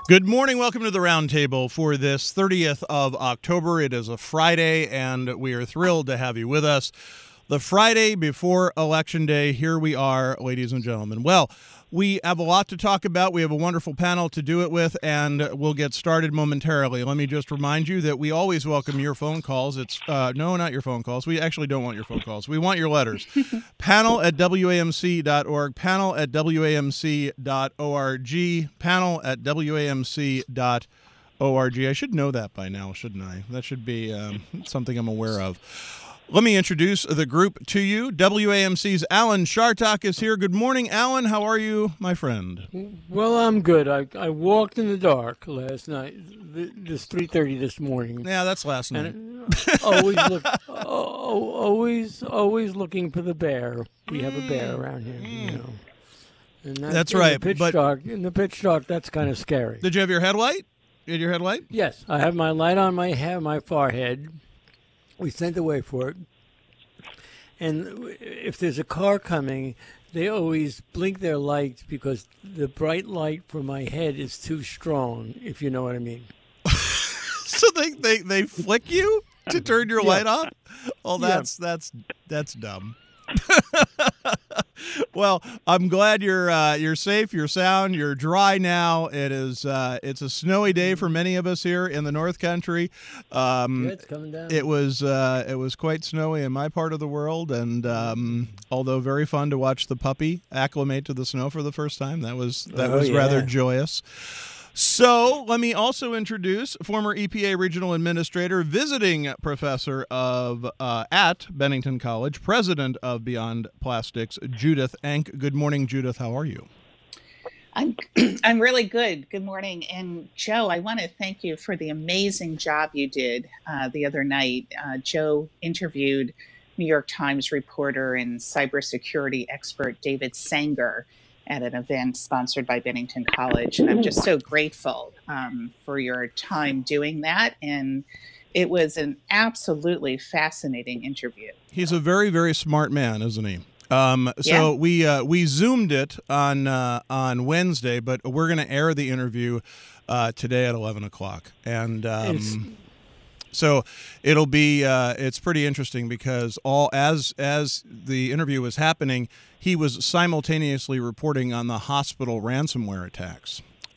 Good morning. Welcome to the Roundtable for this 30th of October. It is a Friday, and we are thrilled to have you with us. The Friday before Election Day, here we are, ladies and gentlemen. Well, we have a lot to talk about. We have a wonderful panel to do it with, and we'll get started momentarily. Let me just remind you that we always welcome your phone calls. It's no, not your phone calls. We actually don't want your phone calls. We want your letters. panel@wamc.org, panel@wamc.org, panel@wamc.org. I should know that by now, shouldn't I? That should be something I'm aware of. Let me introduce the group to you. WAMC's Alan Chartock is here. Good morning, Alan. How are you, my friend? Well, I'm good. I walked in the dark last night. This 3:30 this morning. Yeah, that's last night. And always looking for the bear. We have a bear around here, you know. And that's right. In the pitch dark, that's kind of scary. Did you have your headlight? Did your headlight? Yes, I have my light on my forehead. We sent away for it. And if there's a car coming, they always blink their lights because the bright light from my head is too strong, if you know what I mean. So they flick you to turn your light off? Oh, that's dumb. Well, I'm glad you're safe, you're sound, you're dry now. It's a snowy day for many of us here in the North Country. It's coming down. It was quite snowy in my part of the world, and although very fun to watch the puppy acclimate to the snow for the first time, that was rather joyous. So let me also introduce former EPA Regional Administrator, visiting professor at Bennington College, president of Beyond Plastics, Judith Enck. Good morning, Judith. How are you? I'm really good. Good morning. And Joe, I want to thank you for the amazing job you did the other night. Joe interviewed New York Times reporter and cybersecurity expert David Sanger at an event sponsored by Bennington College. And I'm just so grateful for your time doing that. And it was an absolutely fascinating interview. He's a very, very smart man, isn't he? So we Zoomed it on Wednesday, but we're going to air the interview today at 11 o'clock. And so it'll be it's pretty interesting because as the interview was happening, he was simultaneously reporting on the hospital ransomware attacks.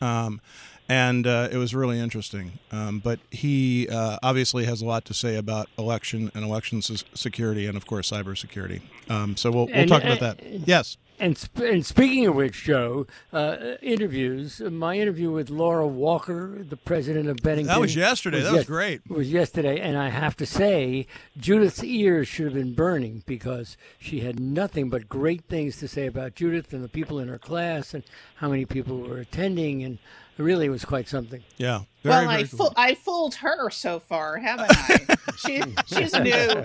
And it was really interesting. But he obviously has a lot to say about election and election security and, of course, cybersecurity. So we'll talk about that. Yes. And speaking of which, Joe, interviews, my interview with Laura Walker, the president of Bennington. That was yesterday. That was great. It was yesterday. And I have to say, Judith's ears should have been burning because she had nothing but great things to say about Judith and the people in her class and how many people were attending. And it really was quite something. Yeah. Very cool. I fooled her so far, haven't I? She's new.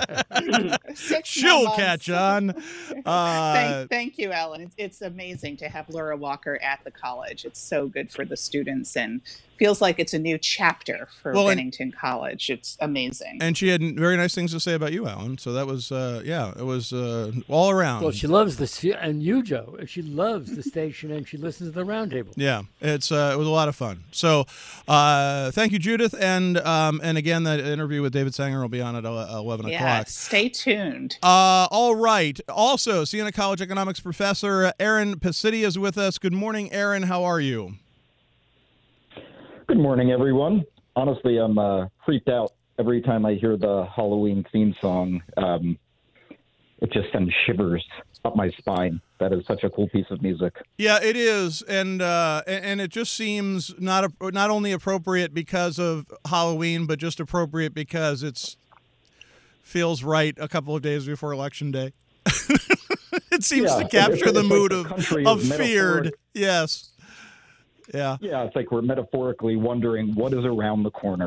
She'll catch on. Thank you, Alan. It's amazing to have Laura Walker at the college. It's so good for the students and feels like it's a new chapter for Bennington College. It's amazing. And she had very nice things to say about you, Alan. So that was, it was all around. Well, she loves and you, Joe. She loves the station and she listens to the Roundtable. Yeah, it was a lot of fun. So thank you, Judith. And again, that interview with David Sanger will be on at 11 o'clock. Stay tuned. All right. Also, Siena College economics professor Aaron Pacitti is with us. Good morning, Aaron. How are you? Good morning, everyone. Honestly, I'm freaked out every time I hear the Halloween theme song. It just sends shivers up my spine. That is such a cool piece of music. Yeah, it is, and it just seems not only appropriate because of Halloween, but just appropriate because it's feels right a couple of days before Election Day. It seems to capture the mood of feared. Yes. Yeah. Yeah, it's like we're metaphorically wondering what is around the corner.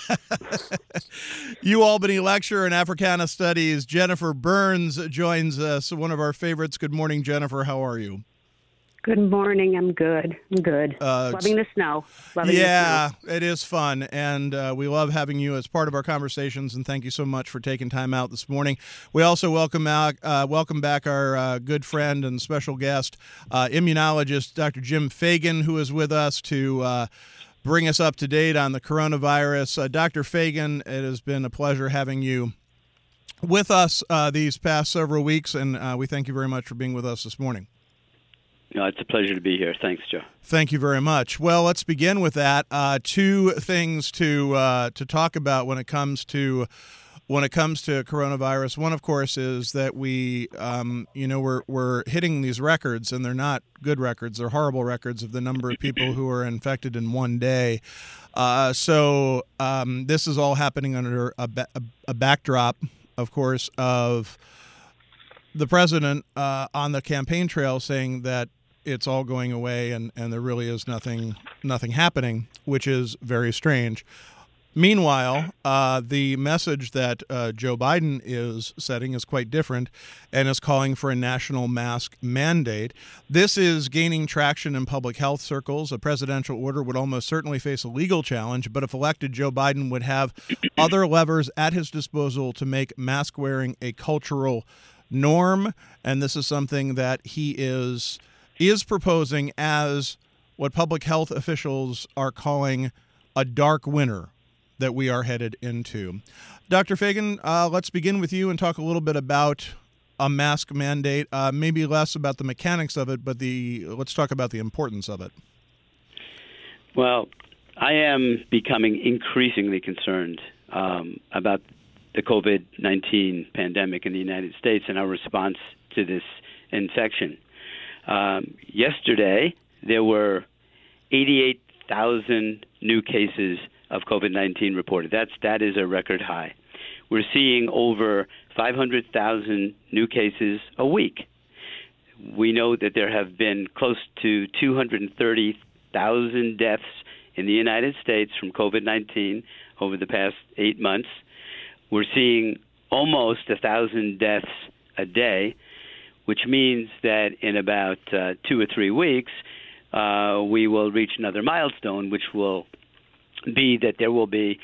UAlbany lecturer in Africana Studies, Jennifer Burns, joins us, one of our favorites. Good morning, Jennifer. How are you? Good morning. I'm good. Loving the snow. It is fun, and we love having you as part of our conversations, and thank you so much for taking time out this morning. We also welcome back our good friend and special guest, immunologist Dr. Jim Fagan, who is with us to bring us up to date on the coronavirus. Dr. Fagan, it has been a pleasure having you with us these past several weeks, and we thank you very much for being with us this morning. No, it's a pleasure to be here. Thanks, Joe. Thank you very much. Well, let's begin with that. Two things to talk about when it comes to coronavirus. One, of course, is that we're hitting these records, and they're not good records. They're horrible records of the number of people who are infected in one day. So this is all happening under a backdrop, of course, of the president on the campaign trail saying that it's all going away and there really is nothing happening, which is very strange. Meanwhile, the message that Joe Biden is setting is quite different and is calling for a national mask mandate. This is gaining traction in public health circles. A presidential order would almost certainly face a legal challenge, but if elected, Joe Biden would have other levers at his disposal to make mask wearing a cultural norm, and this is something that he is proposing as what public health officials are calling a dark winter that we are headed into. Dr. Fagan, let's begin with you and talk a little bit about a mask mandate, maybe less about the mechanics of it, but let's talk about the importance of it. Well, I am becoming increasingly concerned about the COVID-19 pandemic in the United States and our response to this infection. Yesterday, there were 88,000 new cases of COVID-19 reported. That is a record high. We're seeing over 500,000 new cases a week. We know that there have been close to 230,000 deaths in the United States from COVID-19 over the past 8 months. We're seeing almost 1,000 deaths a day, which means that in about 2 or 3 weeks, we will reach another milestone, which will be that there will be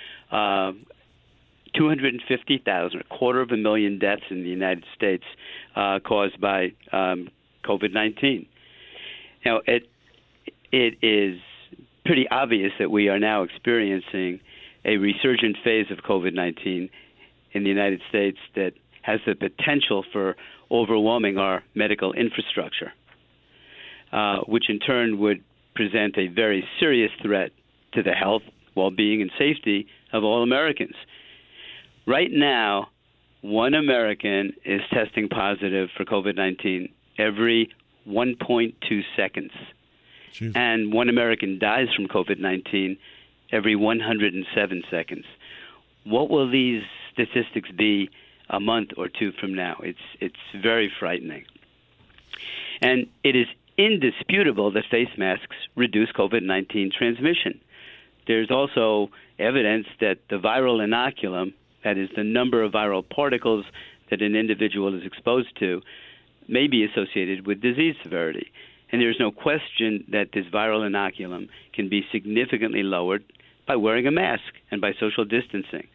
250,000, 250,000 deaths in the United States caused by COVID-19. Now, it is pretty obvious that we are now experiencing a resurgent phase of COVID-19 in the United States that has the potential for overwhelming our medical infrastructure, which in turn would present a very serious threat to the health, well-being, and safety of all Americans. Right now, one American is testing positive for COVID-19 every 1.2 seconds. Jeez. And one American dies from COVID-19 every 107 seconds. What will these statistics be a month or two from now? It's very frightening. And it is indisputable that face masks reduce COVID-19 transmission. There's also evidence that the viral inoculum, that is the number of viral particles that an individual is exposed to, may be associated with disease severity. And there's no question that this viral inoculum can be significantly lowered by wearing a mask and by social distancing.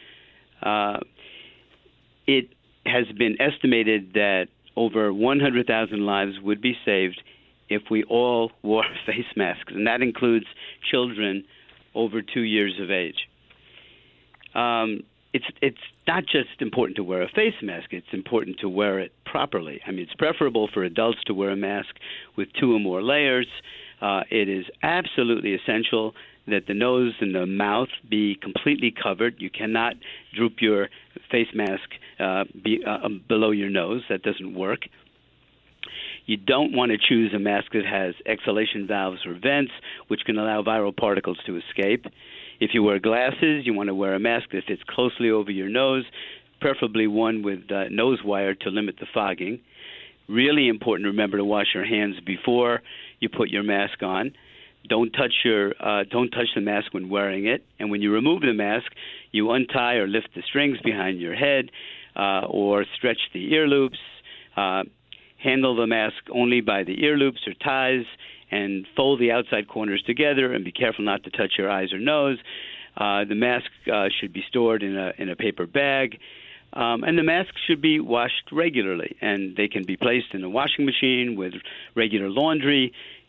It has been estimated that over 100,000 lives would be saved if we all wore face masks, and that includes children over 2 years of age. It's not just important to wear a face mask, it's important to wear it properly. I mean, it's preferable for adults to wear a mask with 2 or more layers. It is absolutely essential that the nose and the mouth be completely covered. You cannot droop your face mask below your nose. That doesn't work. You don't want to choose a mask that has exhalation valves or vents, which can allow viral particles to escape. If you wear glasses, you want to wear a mask that fits closely over your nose, preferably one with nose wire to limit the fogging. Really important to remember to wash your hands before you put your mask on. Don't touch the mask when wearing it. And when you remove the mask, you untie or lift the strings behind your head or stretch the ear loops. Handle the mask only by the ear loops or ties, and fold the outside corners together, and be careful not to touch your eyes or nose. The mask should be stored in a paper bag, and the mask should be washed regularly, and they can be placed in a washing machine with regular laundry.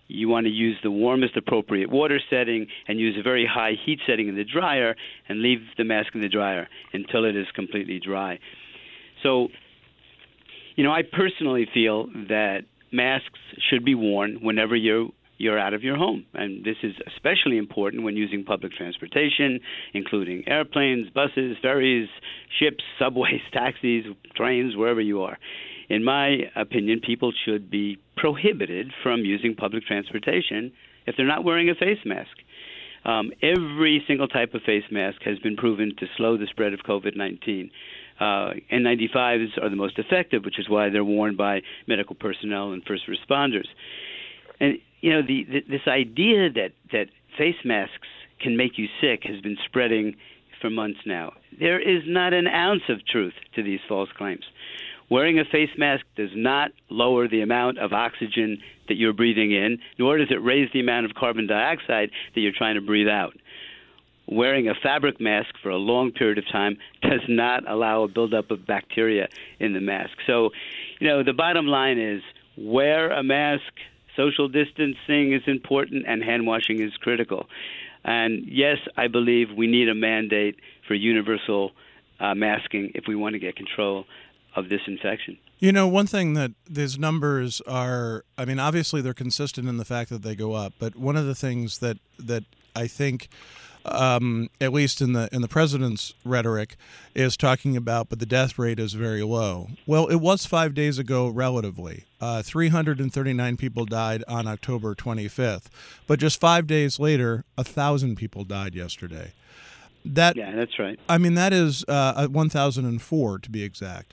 you want to use the warmest appropriate water setting and use a very high heat setting in the dryer and leave the mask in the dryer until it is completely dry. So, I personally feel that masks should be worn whenever you're out of your home. And this is especially important when using public transportation, including airplanes, buses, ferries, ships, subways, taxis, trains, wherever you are. In my opinion, people should be prohibited from using public transportation if they're not wearing a face mask. Every single type of face mask has been proven to slow the spread of COVID-19. N95s are the most effective, which is why they're worn by medical personnel and first responders. And, this idea that face masks can make you sick has been spreading for months now. There is not an ounce of truth to these false claims. Wearing a face mask does not lower the amount of oxygen that you're breathing in, nor does it raise the amount of carbon dioxide that you're trying to breathe out. Wearing a fabric mask for a long period of time does not allow a buildup of bacteria in the mask. So, the bottom line is wear a mask. Social distancing is important, and hand washing is critical. And yes, I believe we need a mandate for universal masking if we want to get control of this infection. One thing that these numbers are, obviously they're consistent in the fact that they go up, but one of the things that I think, at least in the president's rhetoric, is talking about, but the death rate is very low. Well, it was 5 days ago relatively. 339 people died on October 25th, but just 5 days later, 1,000 people died yesterday. Yeah, that's right. That is 1,004 to be exact.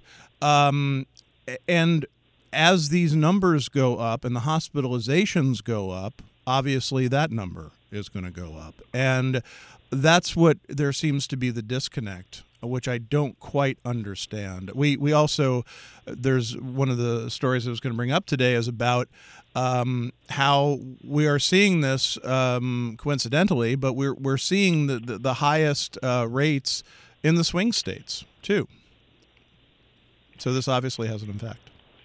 And as these numbers go up and the hospitalizations go up, obviously that number is going to go up. And that's what there seems to be the disconnect, which I don't quite understand. We also, there's one of the stories I was going to bring up today is about how we are seeing this coincidentally, but we're seeing the highest rates in the swing states too. So this obviously has an effect.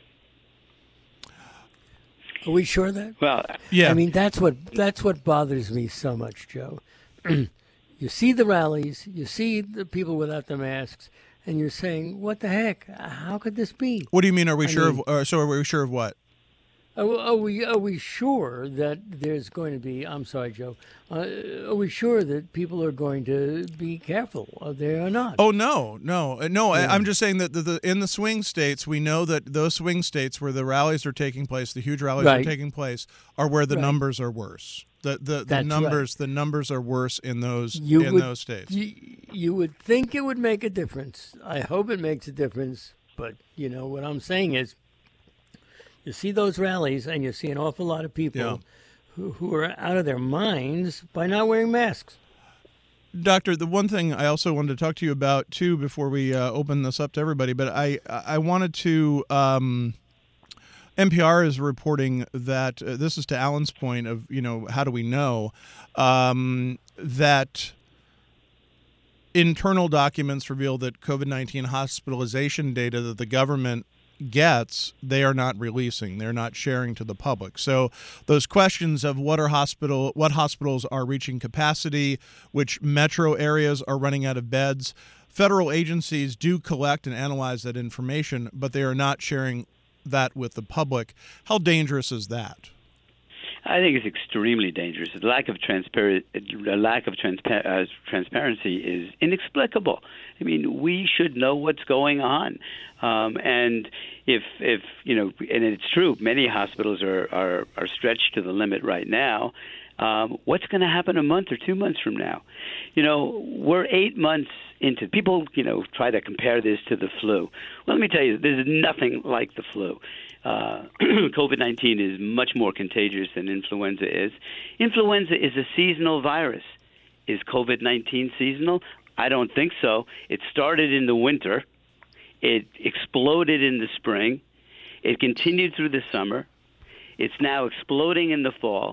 Are we sure of that? Well, yeah. That's what bothers me so much, Joe. You see the rallies, you see the people without the masks, and you're saying, "What the heck? How could this be?" What do you mean? Are we sure of? So are we sure of what? Are we sure that there's going to be? I'm sorry, Joe. Are we sure that people are going to be careful? Are they or not? Oh no. Yeah. I'm just saying that in the swing states, we know that those swing states where the rallies are taking place, the huge rallies are taking place, are where the numbers are worse. The numbers are worse in those those states. You would think it would make a difference. I hope it makes a difference. But what I'm saying is, you see those rallies, and you see an awful lot of people who are out of their minds by not wearing masks. Doctor, the one thing I also wanted to talk to you about, too, before we open this up to everybody, but I wanted to NPR is reporting that, this is to Alan's point of, how do we know, that internal documents reveal that COVID-19 hospitalization data that the government gets, they are not releasing. They're not sharing to the public. So those questions of what hospitals are reaching capacity, which metro areas are running out of beds, federal agencies do collect and analyze that information, but they are not sharing that with the public. How dangerous is that? I think it's extremely dangerous. The lack of transparency is inexplicable. We should know what's going on, and if and it's true, many hospitals are stretched to the limit right now. What's going to happen a month or 2 months from now? We're 8 months into. People, try to compare this to the flu. Well, let me tell you, there's nothing like the flu. COVID-19 is much more contagious than influenza is. Influenza is a seasonal virus. Is COVID-19 seasonal? I don't think so. It started in the winter. It exploded in the spring. It continued through the summer. It's now exploding in the fall.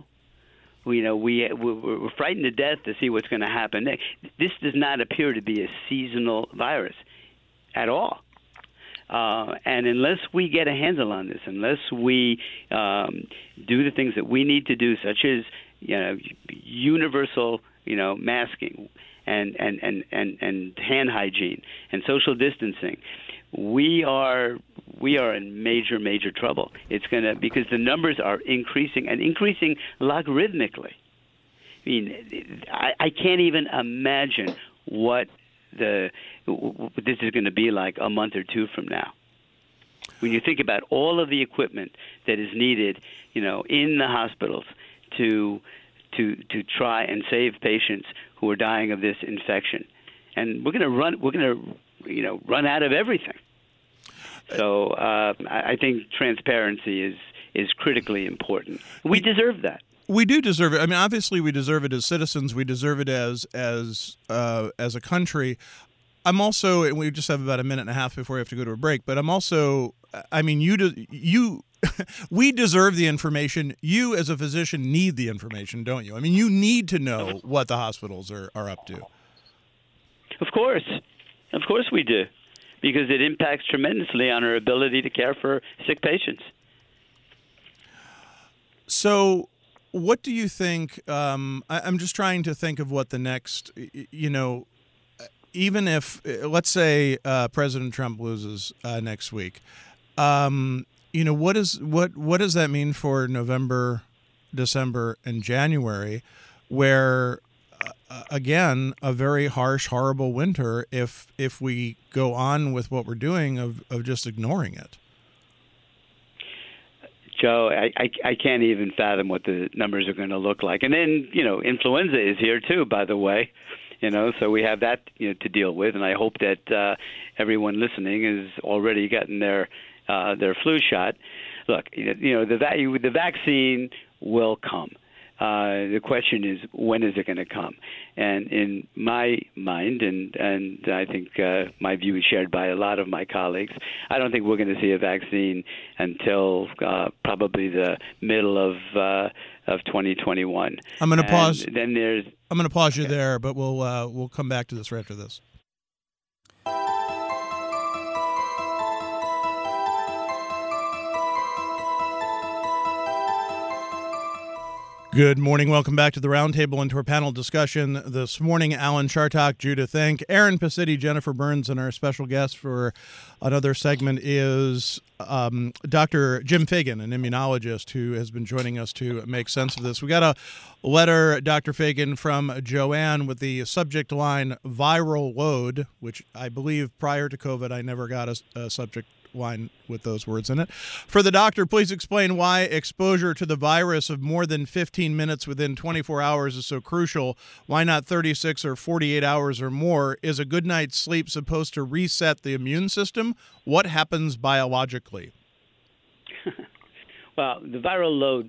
We're frightened to death to see what's going to happen next. This does not appear to be a seasonal virus at all. And unless we get a handle on this, unless we do the things that we need to do, such as universal masking and hand hygiene and social distancing, we are in major trouble. It's because the numbers are increasing and increasing logarithmically. I mean, I can't even imagine what this is going to be like a month or two from now. When you think about all of the equipment that is needed, in the hospitals to try and save patients who are dying of this infection, and we're going to run out of everything. So I think transparency is critically important. We deserve that. We do deserve it. I mean, obviously, we deserve it as citizens. We deserve it as a country. I'm also, and we just have about a minute and a half before we have to go to a break. But I'm also, I mean, we deserve the information. You, as a physician, need the information, don't you? I mean, you need to know what the hospitals are up to. Of course we do, because it impacts tremendously on our ability to care for sick patients. So, what do you think? I'm just trying to think of what the next, even if, let's say, President Trump loses next week, what does that mean for November, December, and January, where again, a very harsh, horrible winter if we go on with what we're doing of just ignoring it. Joe, I can't even fathom what the numbers are going to look like. And then, influenza is here too, by the way, so we have that to deal with. And I hope that everyone listening has already gotten their flu shot. Look, the vaccine will come. The question is, when is it going to come? And in my mind, and I think my view is shared by a lot of my colleagues, I don't think we're going to see a vaccine until probably the middle of 2021. I'm going to pause. Then I'm going to pause you there, but we'll come back to this right after this. Good morning. Welcome back to the Roundtable and to our panel discussion this morning. Alan Chartock, Judith Enck, Aaron Pacitti, Jennifer Burns, and our special guest for another segment is Dr. Jim Fagan, an immunologist who has been joining us to make sense of this. We got a letter, Dr. Fagan, from Joanne with the subject line viral load, which I believe prior to COVID I never got a subject line with those words in it. For the doctor, please explain why exposure to the virus of more than 15 minutes within 24 hours is so crucial. Why not 36 or 48 hours or more? Is a good night's sleep supposed to reset the immune system? What happens biologically? Well, the viral load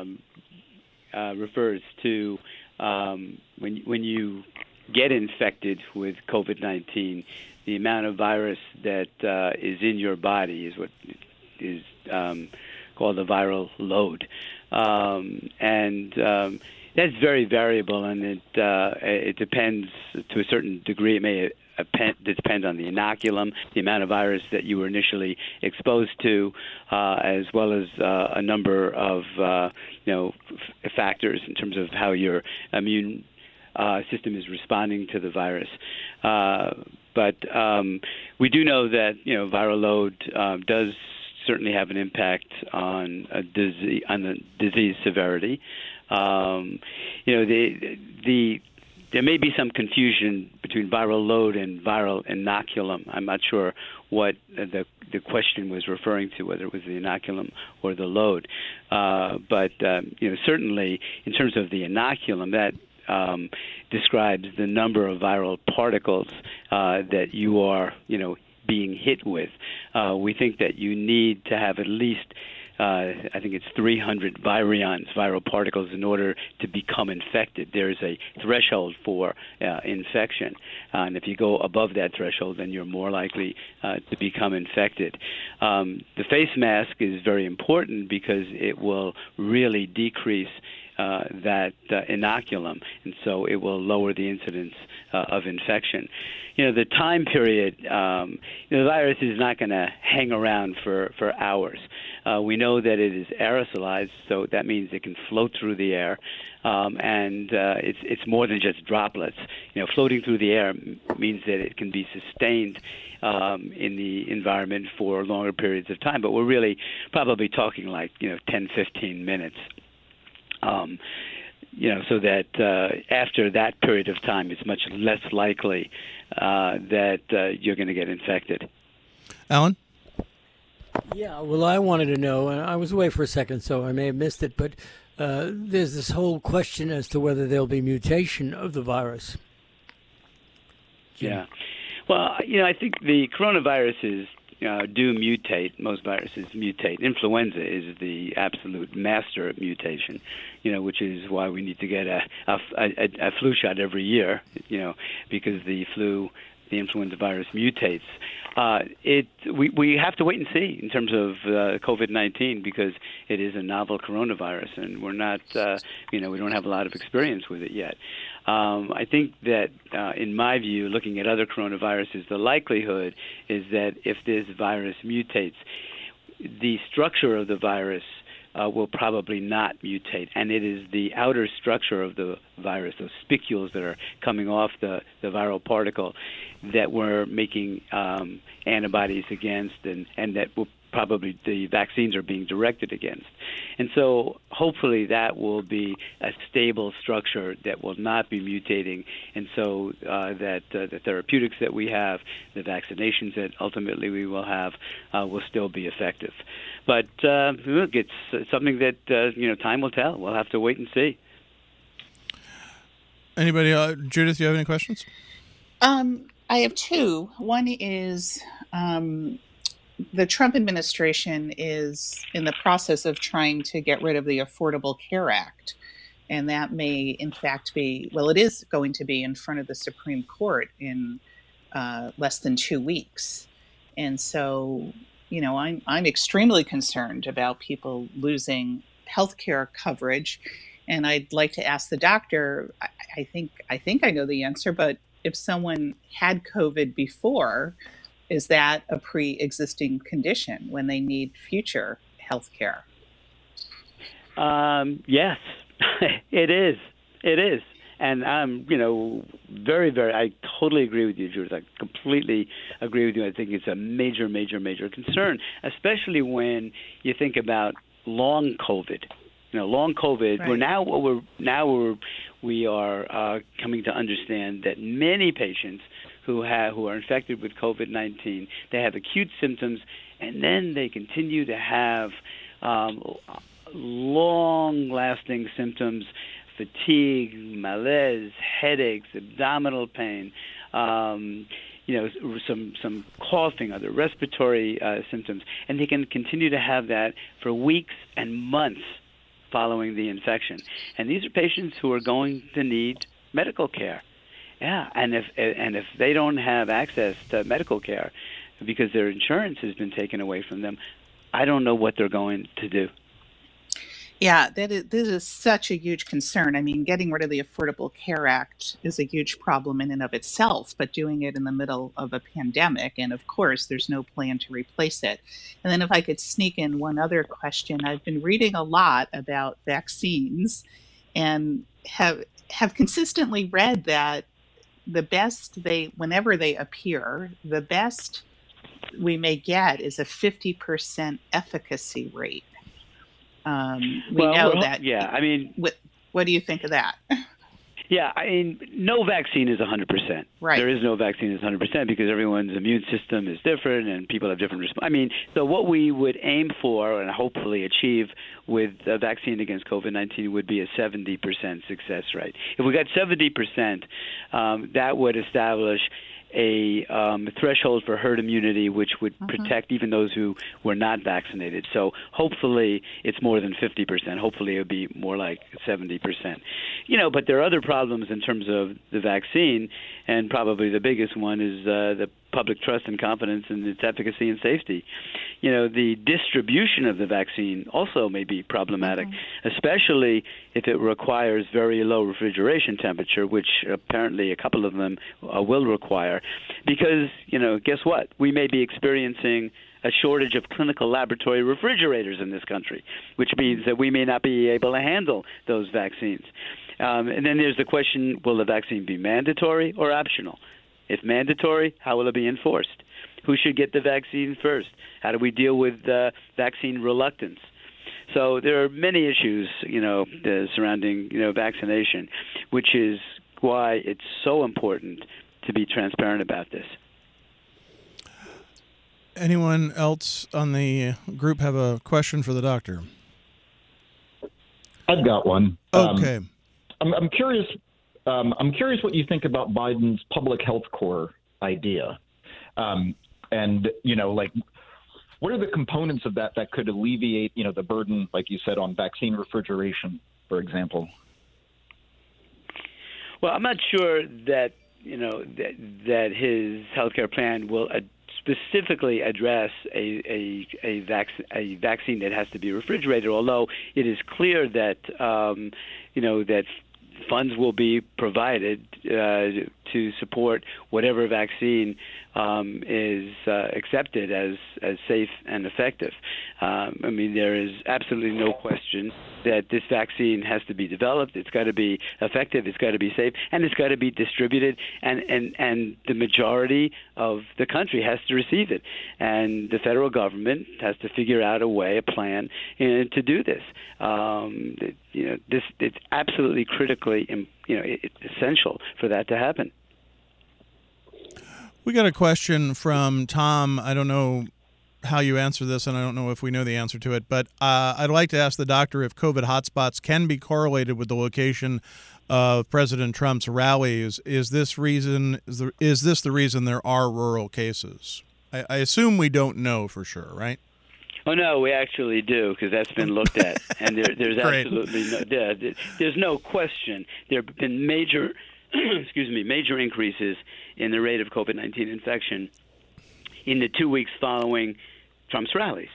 refers to when you get infected with COVID-19, the amount of virus that is in your body is what is called the viral load, and that's very variable, and it depends to a certain degree. It may depend on the inoculum, the amount of virus that you were initially exposed to, as well as a number of factors in terms of how your immune system is responding to the virus. But we do know that viral load does certainly have an impact on the disease severity. There may be some confusion between viral load and viral inoculum. I'm not sure what the question was referring to, whether it was the inoculum or the load. But certainly in terms of the inoculum, that describes the number of viral particles that you are, being hit with. We think that you need to have at least, I think it's 300 virions, viral particles, in order to become infected. There is a threshold for infection, and if you go above that threshold, then you're more likely to become infected. The face mask is very important because it will really decrease that inoculum, and so it will lower the incidence of infection. The time period, the virus is not going to hang around for hours. We know that it is aerosolized, so that means it can float through the air, and it's more than just droplets. Floating through the air means that it can be sustained in the environment for longer periods of time, but we're really probably talking like 10, 15 minutes. So that after that period of time, it's much less likely that you're going to get infected. Alan? Yeah, well, I wanted to know, and I was away for a second, so I may have missed it, but there's this whole question as to whether there'll be mutation of the virus. Yeah. Well, I think the coronaviruses do mutate. Most viruses mutate. Influenza is the absolute master of mutation, which is why we need to get a flu shot every year, because the influenza virus mutates. We have to wait and see in terms of COVID-19 because it is a novel coronavirus, and we're not, we don't have a lot of experience with it yet. I think that, in my view, looking at other coronaviruses, the likelihood is that if this virus mutates, the structure of the virus will probably not mutate, and it is the outer structure of the virus, those spicules that are coming off the viral particle, that we're making antibodies against, and that will probably the vaccines are being directed against. And so hopefully that will be a stable structure that will not be mutating, and so that the therapeutics that we have, the vaccinations that ultimately we will have, will still be effective. But look, it's something that time will tell. We'll have to wait and see. Anybody, Judith, do you have any questions? I have two. One is the Trump administration is in the process of trying to get rid of the Affordable Care Act. And that may, in fact, it is going to be in front of the Supreme Court in less than 2 weeks. And so, I'm extremely concerned about people losing health care coverage. And I'd like to ask the doctor, I think I know the answer, but if someone had COVID before, is that a pre-existing condition when they need future health care? Yes, it is. It is. And I'm, very, very, I totally agree with you, Judith. I completely agree with you. I think it's a major, major, major concern, especially when you think about long COVID. Long COVID. Right. We are coming to understand that many patients who are infected with COVID-19, they have acute symptoms, and then they continue to have long-lasting symptoms: fatigue, malaise, headaches, abdominal pain, some coughing, other respiratory symptoms, and they can continue to have that for weeks and months following the infection. And these are patients who are going to need medical care. Yeah, and if they don't have access to medical care because their insurance has been taken away from them, I don't know what they're going to do. Yeah, this is such a huge concern. I mean, getting rid of the Affordable Care Act is a huge problem in and of itself, but doing it in the middle of a pandemic, and of course, there's no plan to replace it. And then if I could sneak in one other question, I've been reading a lot about vaccines and have consistently read that the best whenever they appear, the best we may get is a 50% efficacy rate. We know that. Yeah, I mean, what do you think of that? Yeah, I mean, no vaccine is 100%. Right. There is no vaccine is 100% because everyone's immune system is different and people have different responses. I mean, so what we would aim for and hopefully achieve with a vaccine against COVID-19 would be a 70% success rate. If we got 70%, that would establish a threshold for herd immunity, which would protect even those who were not vaccinated. So hopefully it's more than 50%. Hopefully it would be more like 70%. But there are other problems in terms of the vaccine, and probably the biggest one is the public trust and confidence in its efficacy and safety. The distribution of the vaccine also may be problematic, especially if it requires very low refrigeration temperature, which apparently a couple of them will require. Because, guess what? We may be experiencing a shortage of clinical laboratory refrigerators in this country, which means that we may not be able to handle those vaccines. And then there's the question, will the vaccine be mandatory or optional? If mandatory, how will it be enforced? Who should get the vaccine first? How do we deal with vaccine reluctance? So there are many issues, surrounding, vaccination, which is why it's so important to be transparent about this. Anyone else on the group have a question for the doctor? I've got one. Okay. I'm curious. I'm curious what you think about Biden's public health corps idea, and what are the components of that could alleviate the burden, like you said, on vaccine refrigeration, for example? Well, I'm not sure that that his healthcare plan will specifically address a vaccine that has to be refrigerated. Although it is clear that that funds will be provided to support whatever vaccine is accepted as safe and effective. There is absolutely no question that this vaccine has to be developed. It's got to be effective. It's got to be safe, and it's got to be distributed. And the majority of the country has to receive it. And the federal government has to figure out a way, a plan to do this. It's absolutely critically, essential for that to happen. We got a question from Tom. I don't know how you answer this, and I don't know if we know the answer to it, but I'd like to ask the doctor if COVID hotspots can be correlated with the location of President Trump's rallies. Is this the reason there are rural cases? I assume we don't know for sure, right? Oh no, we actually do, because that's been looked at, and there's absolutely there's no question. There have been major increases in the rate of COVID-19 infection in the 2 weeks following Trump's rallies.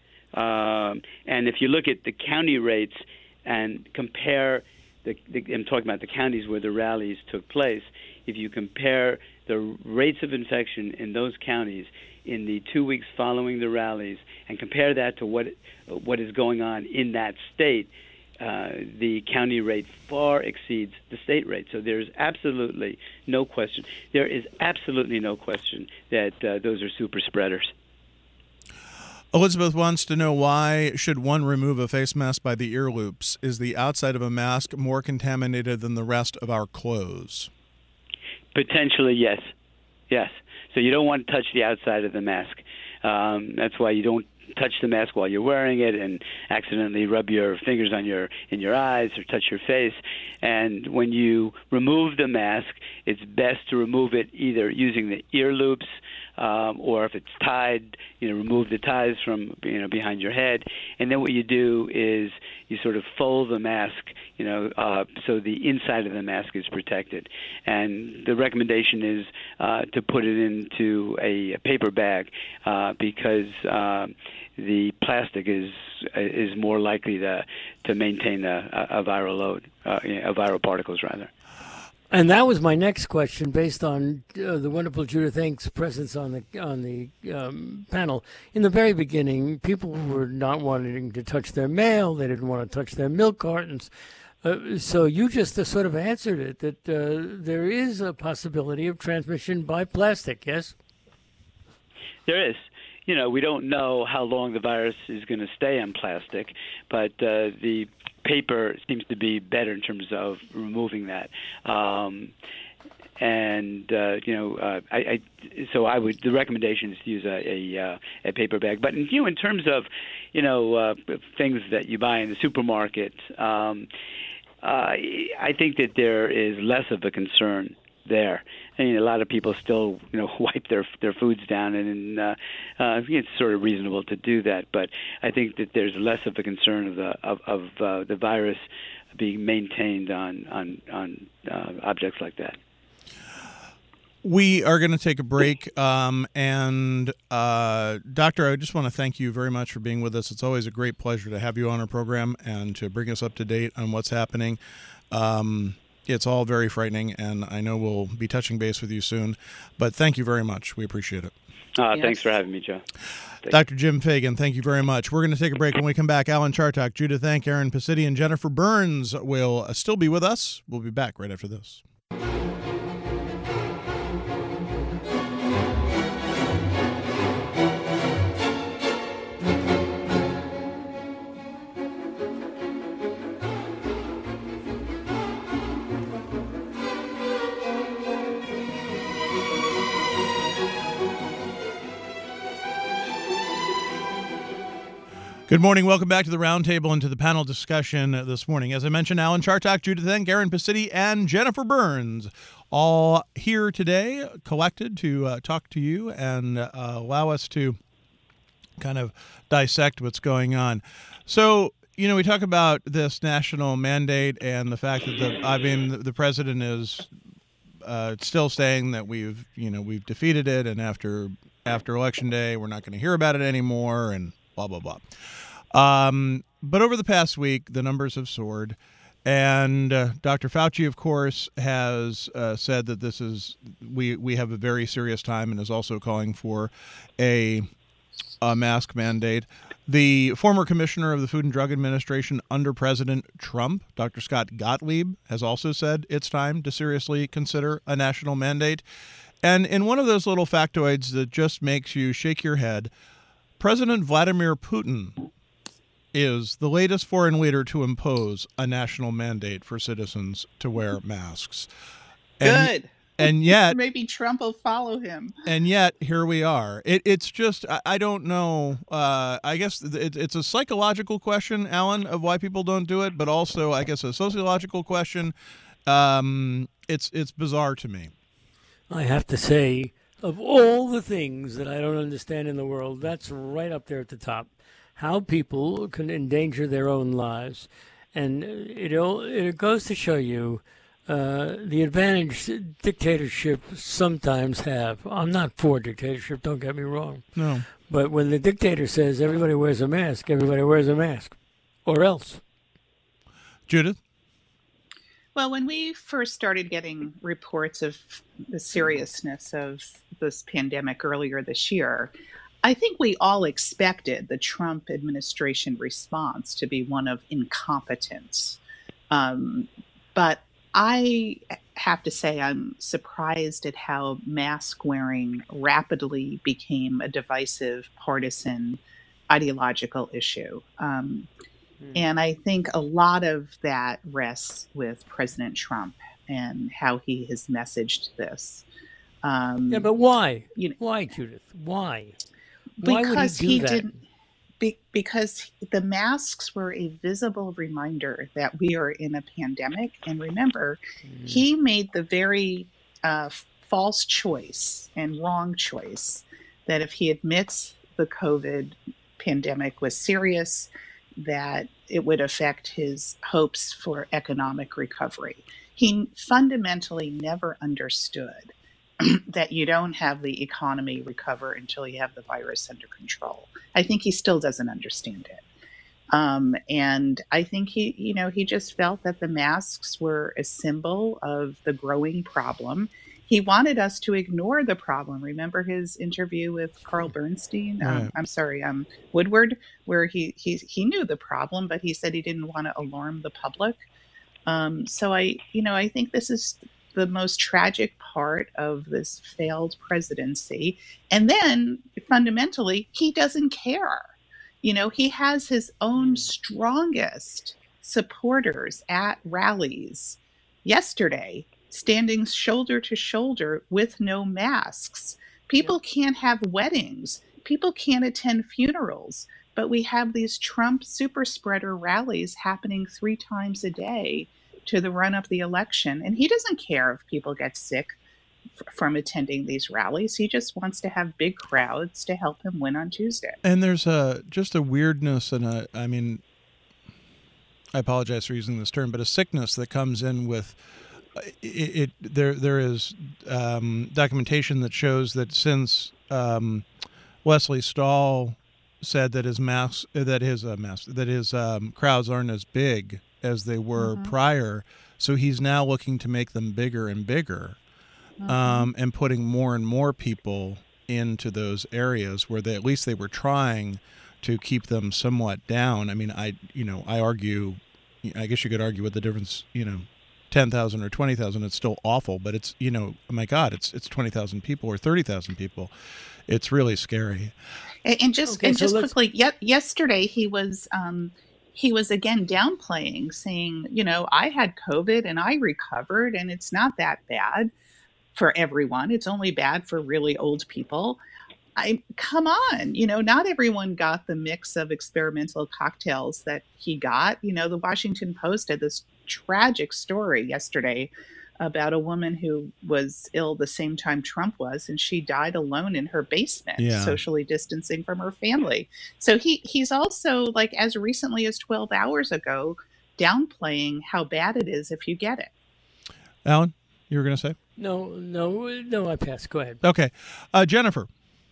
And if you look at the county rates and compare I'm talking about the counties where the rallies took place. If you compare the rates of infection in those counties in the 2 weeks following the rallies and compare that to what is going on in that state, the county rate far exceeds the state rate. So there's absolutely no question. There is absolutely no question that those are super spreaders. Elizabeth wants to know, why should one remove a face mask by the ear loops? Is the outside of a mask more contaminated than the rest of our clothes? Potentially, yes. Yes. So you don't want to touch the outside of the mask. That's why you don't touch the mask while you're wearing it and accidentally rub your fingers in your eyes or touch your face. And when you remove the mask, it's best to remove it either using the ear loops, or if it's tied, remove the ties from behind your head. And then what you do is you sort of fold the mask, so the inside of the mask is protected. And the recommendation is to put it into a paper bag, because the plastic is more likely to maintain a viral load, viral particles rather. And that was my next question, based on the wonderful Judith Enck's presence on the panel. In the very beginning, people were not wanting to touch their mail; they didn't want to touch their milk cartons. So you just sort of answered it, that there is a possibility of transmission by plastic. Yes, there is. We don't know how long the virus is going to stay on plastic, but the paper seems to be better in terms of removing that. The recommendation is to use a paper bag. But in terms of things that you buy in the supermarket, I think that there is less of a concern there. A lot of people still, wipe their foods down, and it's sort of reasonable to do that. But I think that there's less of a concern of the virus being maintained on objects like that. We are going to take a break. And Doctor, I just want to thank you very much for being with us. It's always a great pleasure to have you on our program and to bring us up to date on what's happening. It's all very frightening, and I know we'll be touching base with you soon. But thank you very much. We appreciate it. Yes. Thanks for having me, Joe. Dr. Jim Fagan, thank you very much. We're going to take a break. When we come back, Alan Chartock, Judith Enck, Aaron Pacitti, and Jennifer Burns will still be with us. We'll be back right after this. Good morning. Welcome back to the Roundtable and to the panel discussion this morning. As I mentioned, Alan Chartock, Judith Enck, Aaron Pacitti, and Jennifer Burns all here today, collected to talk to you and allow us to kind of dissect what's going on. So, you know, we talk about this national mandate and the fact that the president is still saying that we've defeated it, and after Election Day, we're not going to hear about it anymore, and blah, blah, blah. But over the past week, the numbers have soared, and Dr. Fauci, of course, has said that we have a very serious time, and is also calling for a mask mandate. The former commissioner of the Food and Drug Administration under President Trump, Dr. Scott Gottlieb, has also said it's time to seriously consider a national mandate. And in one of those little factoids that just makes you shake your head, President Vladimir Putin is the latest foreign leader to impose a national mandate for citizens to wear masks. Good. And yet... maybe Trump will follow him. And yet, here we are. It's just, I don't know. I guess it's a psychological question, Alan, of why people don't do it, but also, I guess, a sociological question. It's bizarre to me. I have to say, of all the things that I don't understand in the world, that's right up there at the top. How people can endanger their own lives. And it goes to show you the advantage dictatorships sometimes have. I'm not for dictatorship, don't get me wrong. No. But when the dictator says everybody wears a mask, everybody wears a mask. Or else. Judith? Well, when we first started getting reports of the seriousness of this pandemic earlier this year, I think we all expected the Trump administration response to be one of incompetence. But I have to say I'm surprised at how mask wearing rapidly became a divisive, partisan, ideological issue. And I think a lot of that rests with President Trump and how he has messaged this. Yeah, but why? Why, Judith? Why? Because he didn't. Because the masks were a visible reminder that we are in a pandemic. And remember, he made the very false choice and wrong choice that if he admits the COVID pandemic was serious, that it would affect his hopes for economic recovery. He fundamentally never understood that you don't have the economy recover until you have the virus under control. I think he still doesn't understand it. And I think he just felt that the masks were a symbol of the growing problem. He wanted us to ignore the problem. Remember his interview with Carl Bernstein? Woodward, where he knew the problem, but he said he didn't want to alarm the public. So I think this is the most tragic part of this failed presidency. And then fundamentally, he doesn't care. He has his own strongest supporters at rallies yesterday, standing shoulder to shoulder with no masks. People can't have weddings. People can't attend funerals. But we have these Trump super spreader rallies happening 3 times a day to the run up the election. And he doesn't care if people get sick from attending these rallies. He just wants to have big crowds to help him win on Tuesday. And there's just a weirdness and I apologize for using this term, but a sickness that comes in with there is documentation that shows that since Lesley Stahl said that his crowds aren't as big as they were prior, so he's now looking to make them bigger and bigger, and putting more and more people into those areas where at least they were trying to keep them somewhat down. I mean, I argue, I guess you could argue with the difference, 10,000 or 20,000, it's still awful, but it's, oh my God, it's 20,000 people or 30,000 people. It's really scary. And just quickly, yesterday he was again downplaying, saying, I had COVID and I recovered, and it's not that bad for everyone. It's only bad for really old people. Come on, not everyone got the mix of experimental cocktails that he got. The Washington Post had this tragic story yesterday about a woman who was ill the same time Trump was, and she died alone in her basement, socially distancing from her family. So he's also, like, as recently as 12 hours ago, downplaying how bad it is if you get it. Alan, you were going to say? No, I pass. Go ahead. Okay. Jennifer.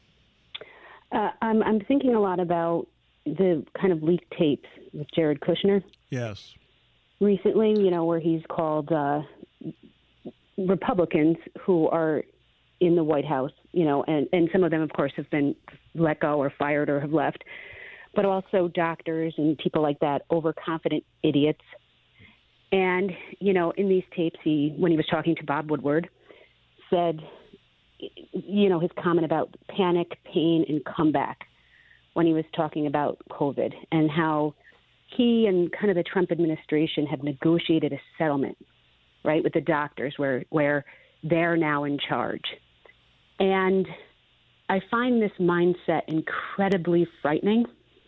I'm thinking a lot about the kind of leaked tapes with Jared Kushner. Yes. Recently, where he's called Republicans who are in the White House, and some of them, of course, have been let go or fired or have left, but also doctors and people like that, overconfident idiots. And, in these tapes, when he was talking to Bob Woodward, said, his comment about panic, pain, and comeback when he was talking about COVID, and how he and kind of the Trump administration have negotiated a settlement, right, with the doctors where they're now in charge. And I find this mindset incredibly frightening,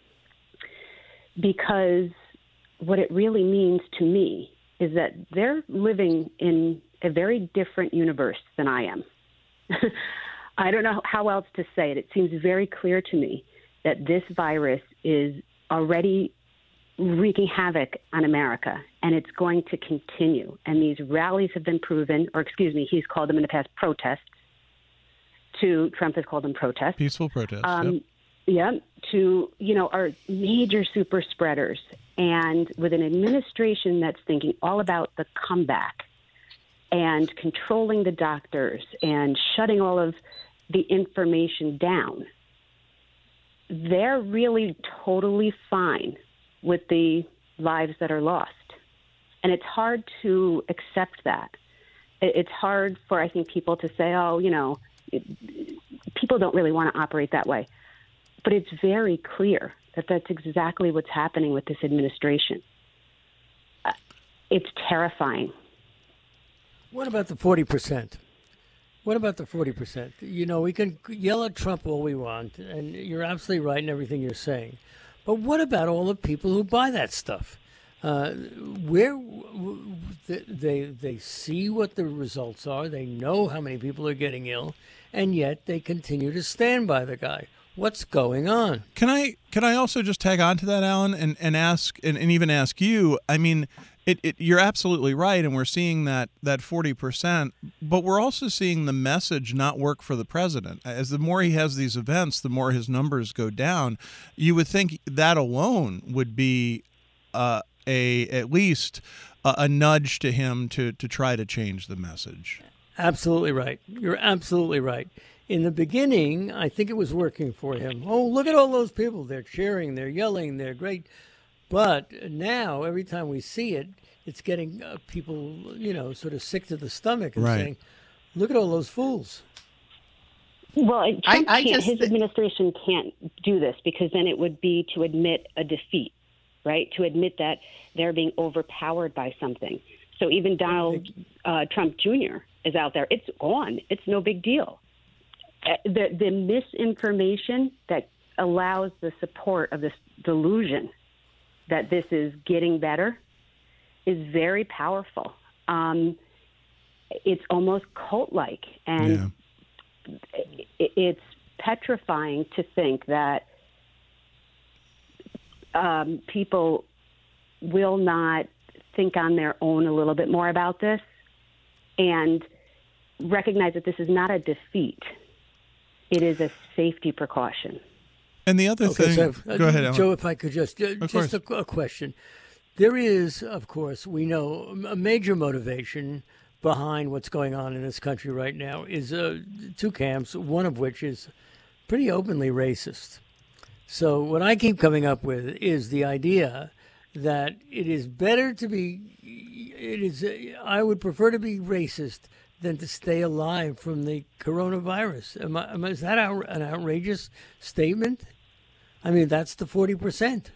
because what it really means to me is that they're living in a very different universe than I am. I don't know how else to say it. It seems very clear to me that this virus is already wreaking havoc on America, and it's going to continue. And these rallies have been proven, he's called them in the past protests. Trump has called them protests. Peaceful protests. Our major super spreaders. And with an administration that's thinking all about the comeback and controlling the doctors and shutting all of the information down, they're really totally fine with the lives that are lost. And it's hard to accept that. It's hard for, I think, people to say, people don't really want to operate that way. But it's very clear that that's exactly what's happening with this administration. It's terrifying. What about the 40%? What about the 40%? We can yell at Trump all we want, and you're absolutely right in everything you're saying. But what about all the people who buy that stuff? Where they see what the results are, they know how many people are getting ill, and yet they continue to stand by the guy. What's going on? Can I also just tag on to that, Alan, and ask and even ask you? I mean, you're absolutely right, and we're seeing that 40%, but we're also seeing the message not work for the president. As the more he has these events, the more his numbers go down. You would think that alone would be at least a nudge to him to try to change the message. Absolutely right. You're absolutely right. In the beginning, I think it was working for him. Oh, look at all those people. They're cheering, they're yelling, they're great. But now, every time we see it, it's getting people, sort of sick to the stomach and saying, look at all those fools. Well, his administration can't do this, because then it would be to admit a defeat, right? To admit that they're being overpowered by something. So even Donald Trump Jr. is out there. It's gone. It's no big deal. The misinformation that allows the support of this delusion that this is getting better is very powerful. It's almost cult-like, and it's petrifying to think that people will not think on their own a little bit more about this and recognize that this is not a defeat. It is a safety precaution. And the other thing, so go ahead, Ellen. Joe, if I could just a question. There is, of course, we know a major motivation behind what's going on in this country right now is two camps, one of which is pretty openly racist. So what I keep coming up with is the idea that it is better to be, I would prefer to be racist than to stay alive from the coronavirus. Is that an outrageous statement? I mean, that's the 40%.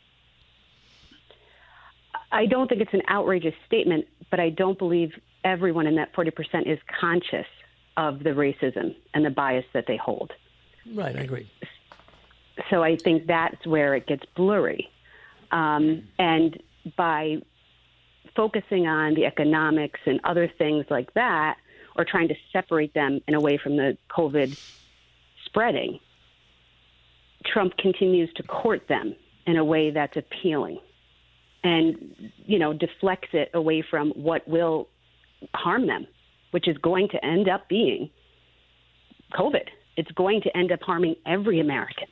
I don't think it's an outrageous statement, but I don't believe everyone in that 40% is conscious of the racism and the bias that they hold. Right, I agree. So I think that's where it gets blurry. And by focusing on the economics and other things like that, or trying to separate them in a way from the COVID spreading, Trump continues to court them in a way that's appealing and, deflects it away from what will harm them, which is going to end up being COVID. It's going to end up harming every American.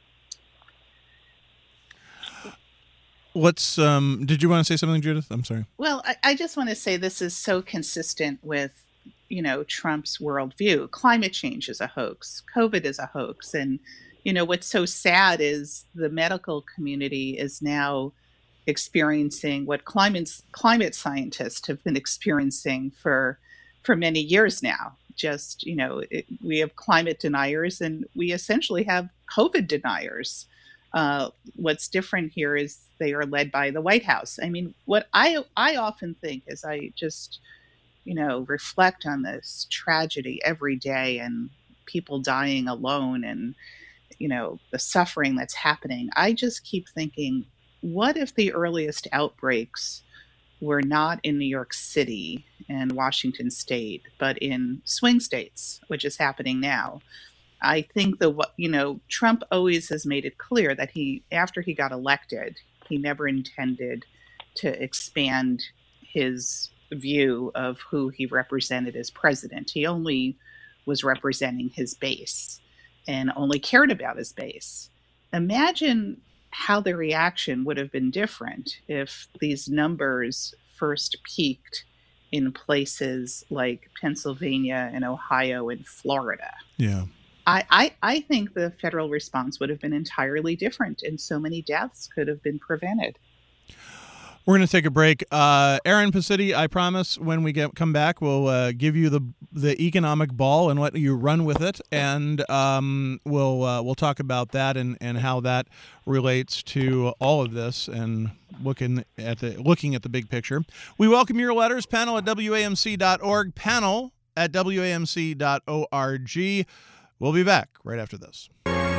Did you want to say something, Judith? I'm sorry. Well, I just want to say this is so consistent with, Trump's worldview. Climate change is a hoax. COVID is a hoax. And, what's so sad is the medical community is now experiencing what climate scientists have been experiencing for many years now. Just, we have climate deniers and we essentially have COVID deniers. What's different here is they are led by the White House. I mean, what I often think as I just, reflect on this tragedy every day and people dying alone and, the suffering that's happening, I just keep thinking, what if the earliest outbreaks were not in New York City and Washington State, but in swing states, which is happening now? I think Trump always has made it clear that after he got elected, he never intended to expand his view of who he represented as president. He only was representing his base and only cared about his base. Imagine how the reaction would have been different if these numbers first peaked in places like Pennsylvania and Ohio and Florida. Yeah. I think the federal response would have been entirely different, and so many deaths could have been prevented. We're going to take a break. Aaron Pacitti, I promise when we come back, we'll give you the economic ball and let you run with it, and we'll talk about that and how that relates to all of this and looking at the big picture. We welcome your letters. Panel at WAMC.org. Panel at WAMC.org. We'll be back right after this.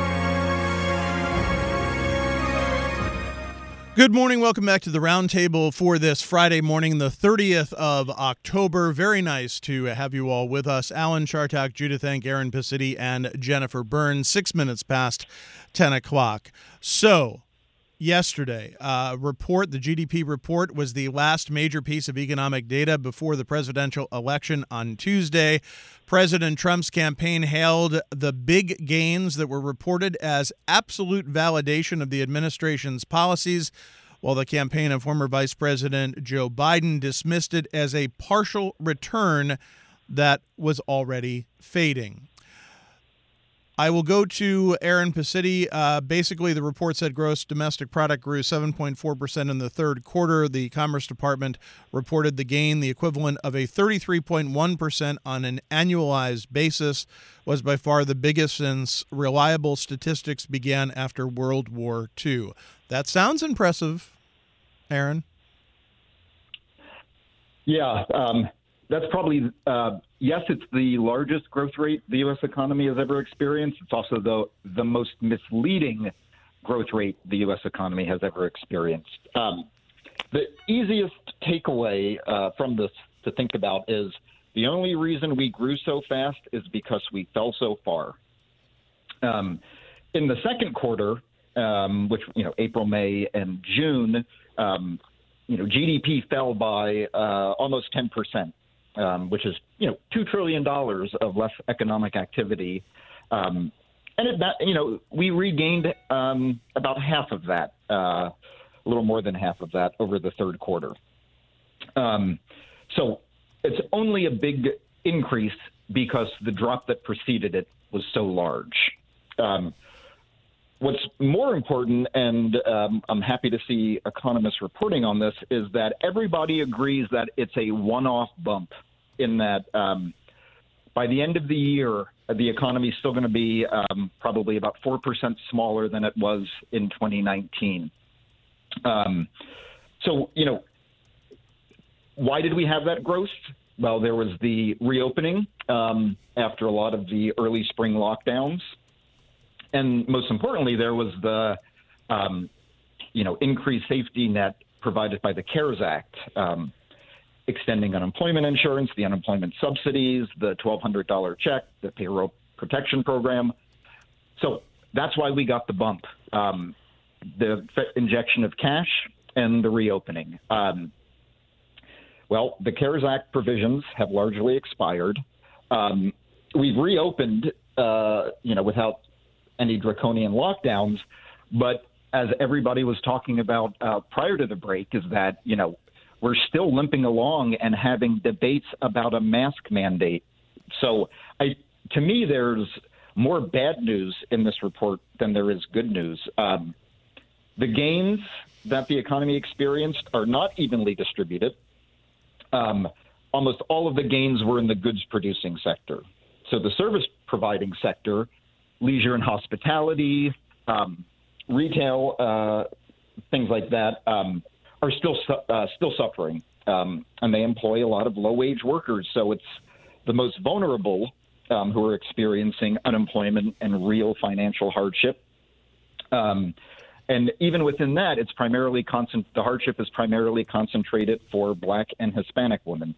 Good morning. Welcome back to the Roundtable for this Friday morning, the 30th of October. Very nice to have you all with us. Alan Chartock, Judith Enck, Aaron Pacitti, and Jennifer Burns, 6 minutes past 10 o'clock. So, yesterday, the GDP report was the last major piece of economic data before the presidential election on Tuesday. President Trump's campaign hailed the big gains that were reported as absolute validation of the administration's policies, while the campaign of former Vice President Joe Biden dismissed it as a partial return that was already fading. I will go to Aaron Pacitti. Basically, the report said gross domestic product grew 7.4% in the third quarter. The Commerce Department reported the gain, the equivalent of a 33.1% on an annualized basis, was by far the biggest since reliable statistics began after World War II. That sounds impressive, Aaron. Yeah, that's probably, yes, it's the largest growth rate the U.S. economy has ever experienced. It's also the most misleading growth rate the U.S. economy has ever experienced. The easiest takeaway from this to think about is the only reason we grew so fast is because we fell so far. In the second quarter, which, April, May, and June, GDP fell by almost 10%. which is $2 trillion of less economic activity. And we regained about half of that, a little more than half of that over the third quarter. So it's only a big increase because the drop that preceded it was so large. What's more important, and I'm happy to see economists reporting on this, is that everybody agrees that it's a one-off bump in that by the end of the year, the economy is still going to be probably about 4% smaller than it was in 2019. Why did we have that growth? Well, there was the reopening after a lot of the early spring lockdowns. And most importantly, there was the, increased safety net provided by the CARES Act, extending unemployment insurance, the unemployment subsidies, the $1,200 check, the payroll protection program. So that's why we got the bump, the injection of cash and the reopening. Well, the CARES Act provisions have largely expired. We've reopened, without any draconian lockdowns, but as everybody was talking about prior to the break, is that, we're still limping along and having debates about a mask mandate. So to me, there's more bad news in this report than there is good news. The gains that the economy experienced are not evenly distributed. Almost all of the gains were in the goods-producing sector. So the service-providing sector, leisure and hospitality, retail, things like that, are still suffering, and they employ a lot of low-wage workers. So it's the most vulnerable who are experiencing unemployment and real financial hardship. And even within that, it's primarily the hardship is primarily concentrated for Black and Hispanic women.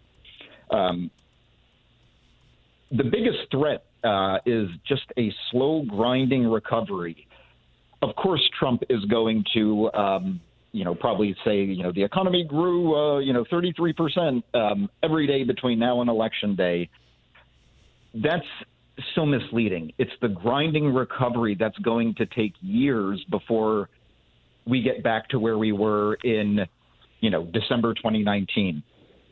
The biggest threat is just a slow, grinding recovery. Of course, Trump is going to, probably say, the economy grew, 33% every day between now and Election Day. That's so misleading. It's the grinding recovery that's going to take years before we get back to where we were in, December 2019.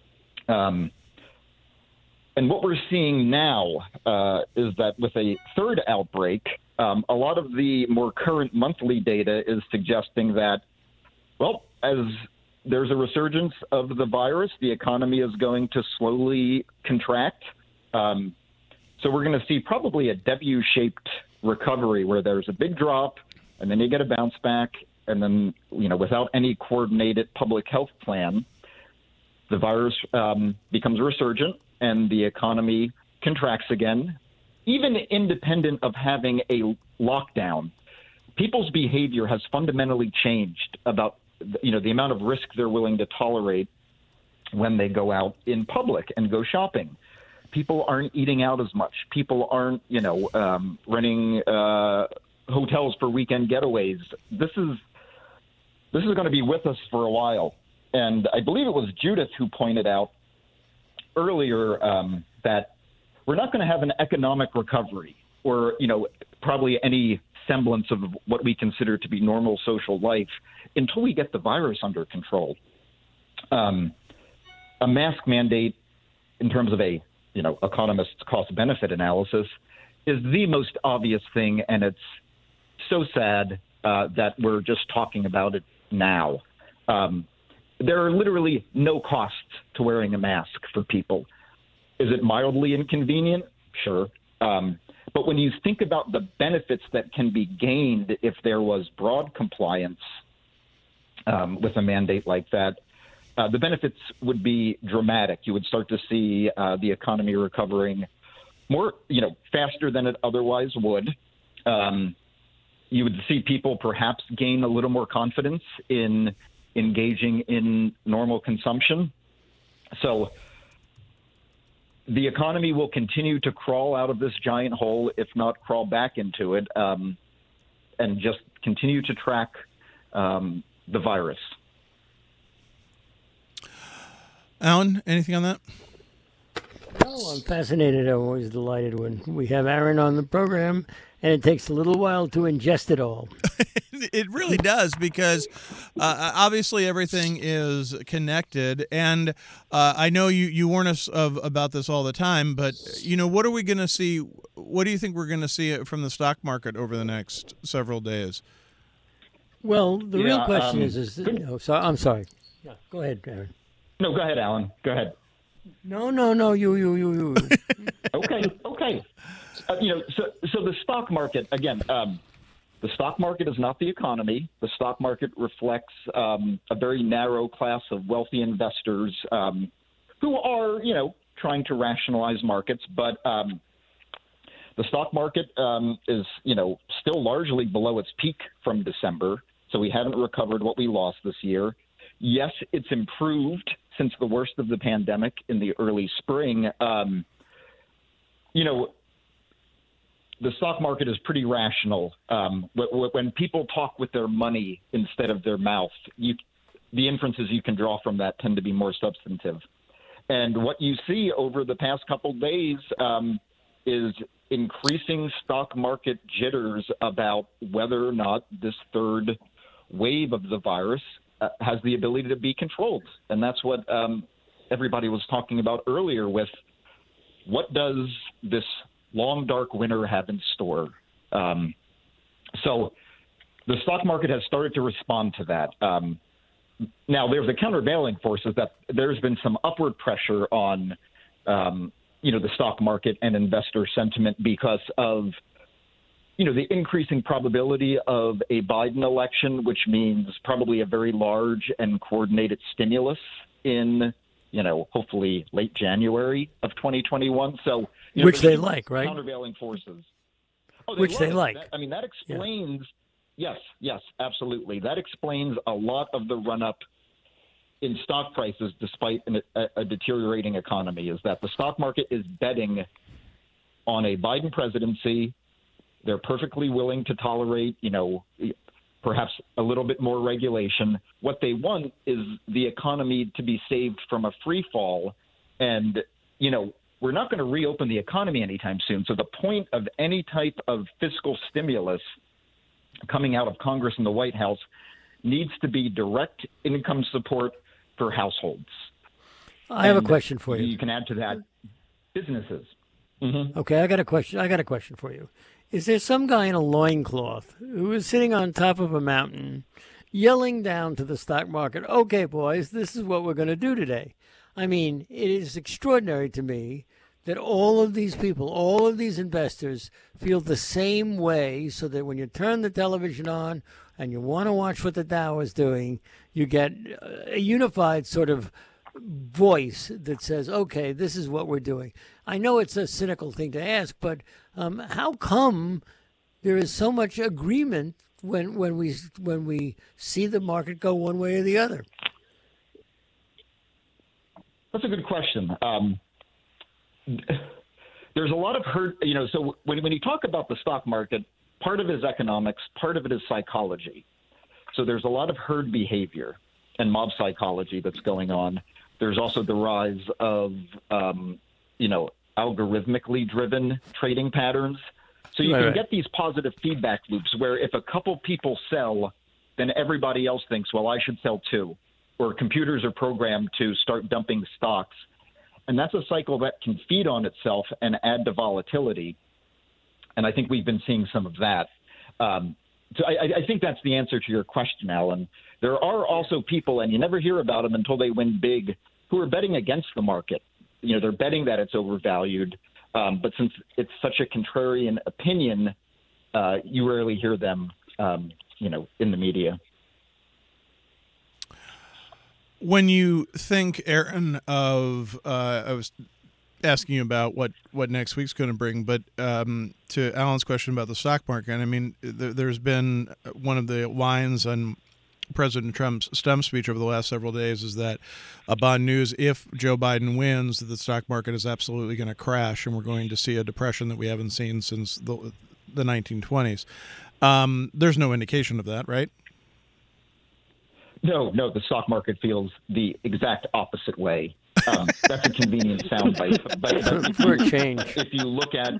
And what we're seeing now is that with a third outbreak, a lot of the more current monthly data is suggesting that, well, as there's a resurgence of the virus, the economy is going to slowly contract. So we're going to see probably a W-shaped recovery where there's a big drop and then you get a bounce back. And then, without any coordinated public health plan, the virus becomes resurgent and the economy contracts again. Even independent of having a lockdown, people's behavior has fundamentally changed about, the amount of risk they're willing to tolerate when they go out in public and go shopping. People aren't eating out as much. People aren't, renting hotels for weekend getaways. This is going to be with us for a while. And I believe it was Judith who pointed out earlier that we're not going to have an economic recovery or, probably any semblance of what we consider to be normal social life until we get the virus under control. A mask mandate, in terms of a, economist's cost-benefit analysis, is the most obvious thing, and it's so sad that we're just talking about it now. There are literally no costs to wearing a mask for people. Is it mildly inconvenient? Sure. But when you think about the benefits that can be gained if there was broad compliance with a mandate like that, the benefits would be dramatic. You would start to see the economy recovering more, faster than it otherwise would. You would see people perhaps gain a little more confidence in engaging in normal consumption. So the economy will continue to crawl out of this giant hole, if not crawl back into it, and just continue to track the virus. Alan, anything on that? Oh, I'm fascinated. I'm always delighted when we have Aaron on the program, and it takes a little while to ingest it all. It really does, because obviously everything is connected, and I know you warn us about this all the time, but what are we going to see? What do you think we're going to see from the stock market over the next several days? Well, the real question is I'm sorry. Yeah, go ahead, Aaron. No, go ahead, Alan. Go ahead. No, you. Okay. So the stock market, again, the stock market is not the economy. The stock market reflects a very narrow class of wealthy investors who are, trying to rationalize markets. But the stock market is, still largely below its peak from December. So we haven't recovered what we lost this year. Yes, it's improved since the worst of the pandemic in the early spring. The stock market is pretty rational. When people talk with their money instead of their mouth, the inferences you can draw from that tend to be more substantive. And what you see over the past couple of days is increasing stock market jitters about whether or not this third wave of the virus has the ability to be controlled. And that's what everybody was talking about earlier with what does this long, dark winter have in store. So the stock market has started to respond to that. Now, there's a countervailing force is that there's been some upward pressure on, the stock market and investor sentiment because of, the increasing probability of a Biden election, which means probably a very large and coordinated stimulus in, hopefully late January of 2021. So, which they like, right? Countervailing forces. Which they like. That explains. Yeah. Yes, absolutely. That explains a lot of the run-up in stock prices despite a deteriorating economy, is that the stock market is betting on a Biden presidency. They're perfectly willing to tolerate, perhaps a little bit more regulation. What they want is the economy to be saved from a free fall. And, we're not going to reopen the economy anytime soon. So the point of any type of fiscal stimulus coming out of Congress and the White House needs to be direct income support for households. I have a question for you. You can add to that businesses. Mm-hmm. Okay, I got a question for you. Is there some guy in a loincloth who is sitting on top of a mountain yelling down to the stock market, okay, boys, this is what we're going to do today? I mean, it is extraordinary to me that all of these people, all of these investors feel the same way, so that when you turn the television on and you want to watch what the Dow is doing, you get a unified sort of voice that says, okay, this is what we're doing. I know it's a cynical thing to ask, but how come there is so much agreement when we see the market go one way or the other? That's a good question. There's a lot of hurt, so when you talk about the stock market, part of it is economics, part of it is psychology. So there's a lot of herd behavior and mob psychology that's going on. There's also the rise of, algorithmically driven trading patterns. So you can get these positive feedback loops where if a couple people sell, then everybody else thinks, well, I should sell too. Or computers are programmed to start dumping stocks. And that's a cycle that can feed on itself and add to volatility. And I think we've been seeing some of that. So I think that's the answer to your question, Alan. There are also people, and you never hear about them until they win big, who are betting against the market. They're betting that it's overvalued. But since it's such a contrarian opinion, you rarely hear them, in the media. When you think, Aaron, of I was asking you about what next week's going to bring, but to Alan's question about the stock market, I mean, there's been one of the lines on President Trump's stump speech over the last several days is that upon news, if Joe Biden wins, the stock market is absolutely going to crash, and we're going to see a depression that we haven't seen since the 1920s. There's no indication of that, right? No, the stock market feels the exact opposite way. That's a convenient soundbite. But for a change, if you look at,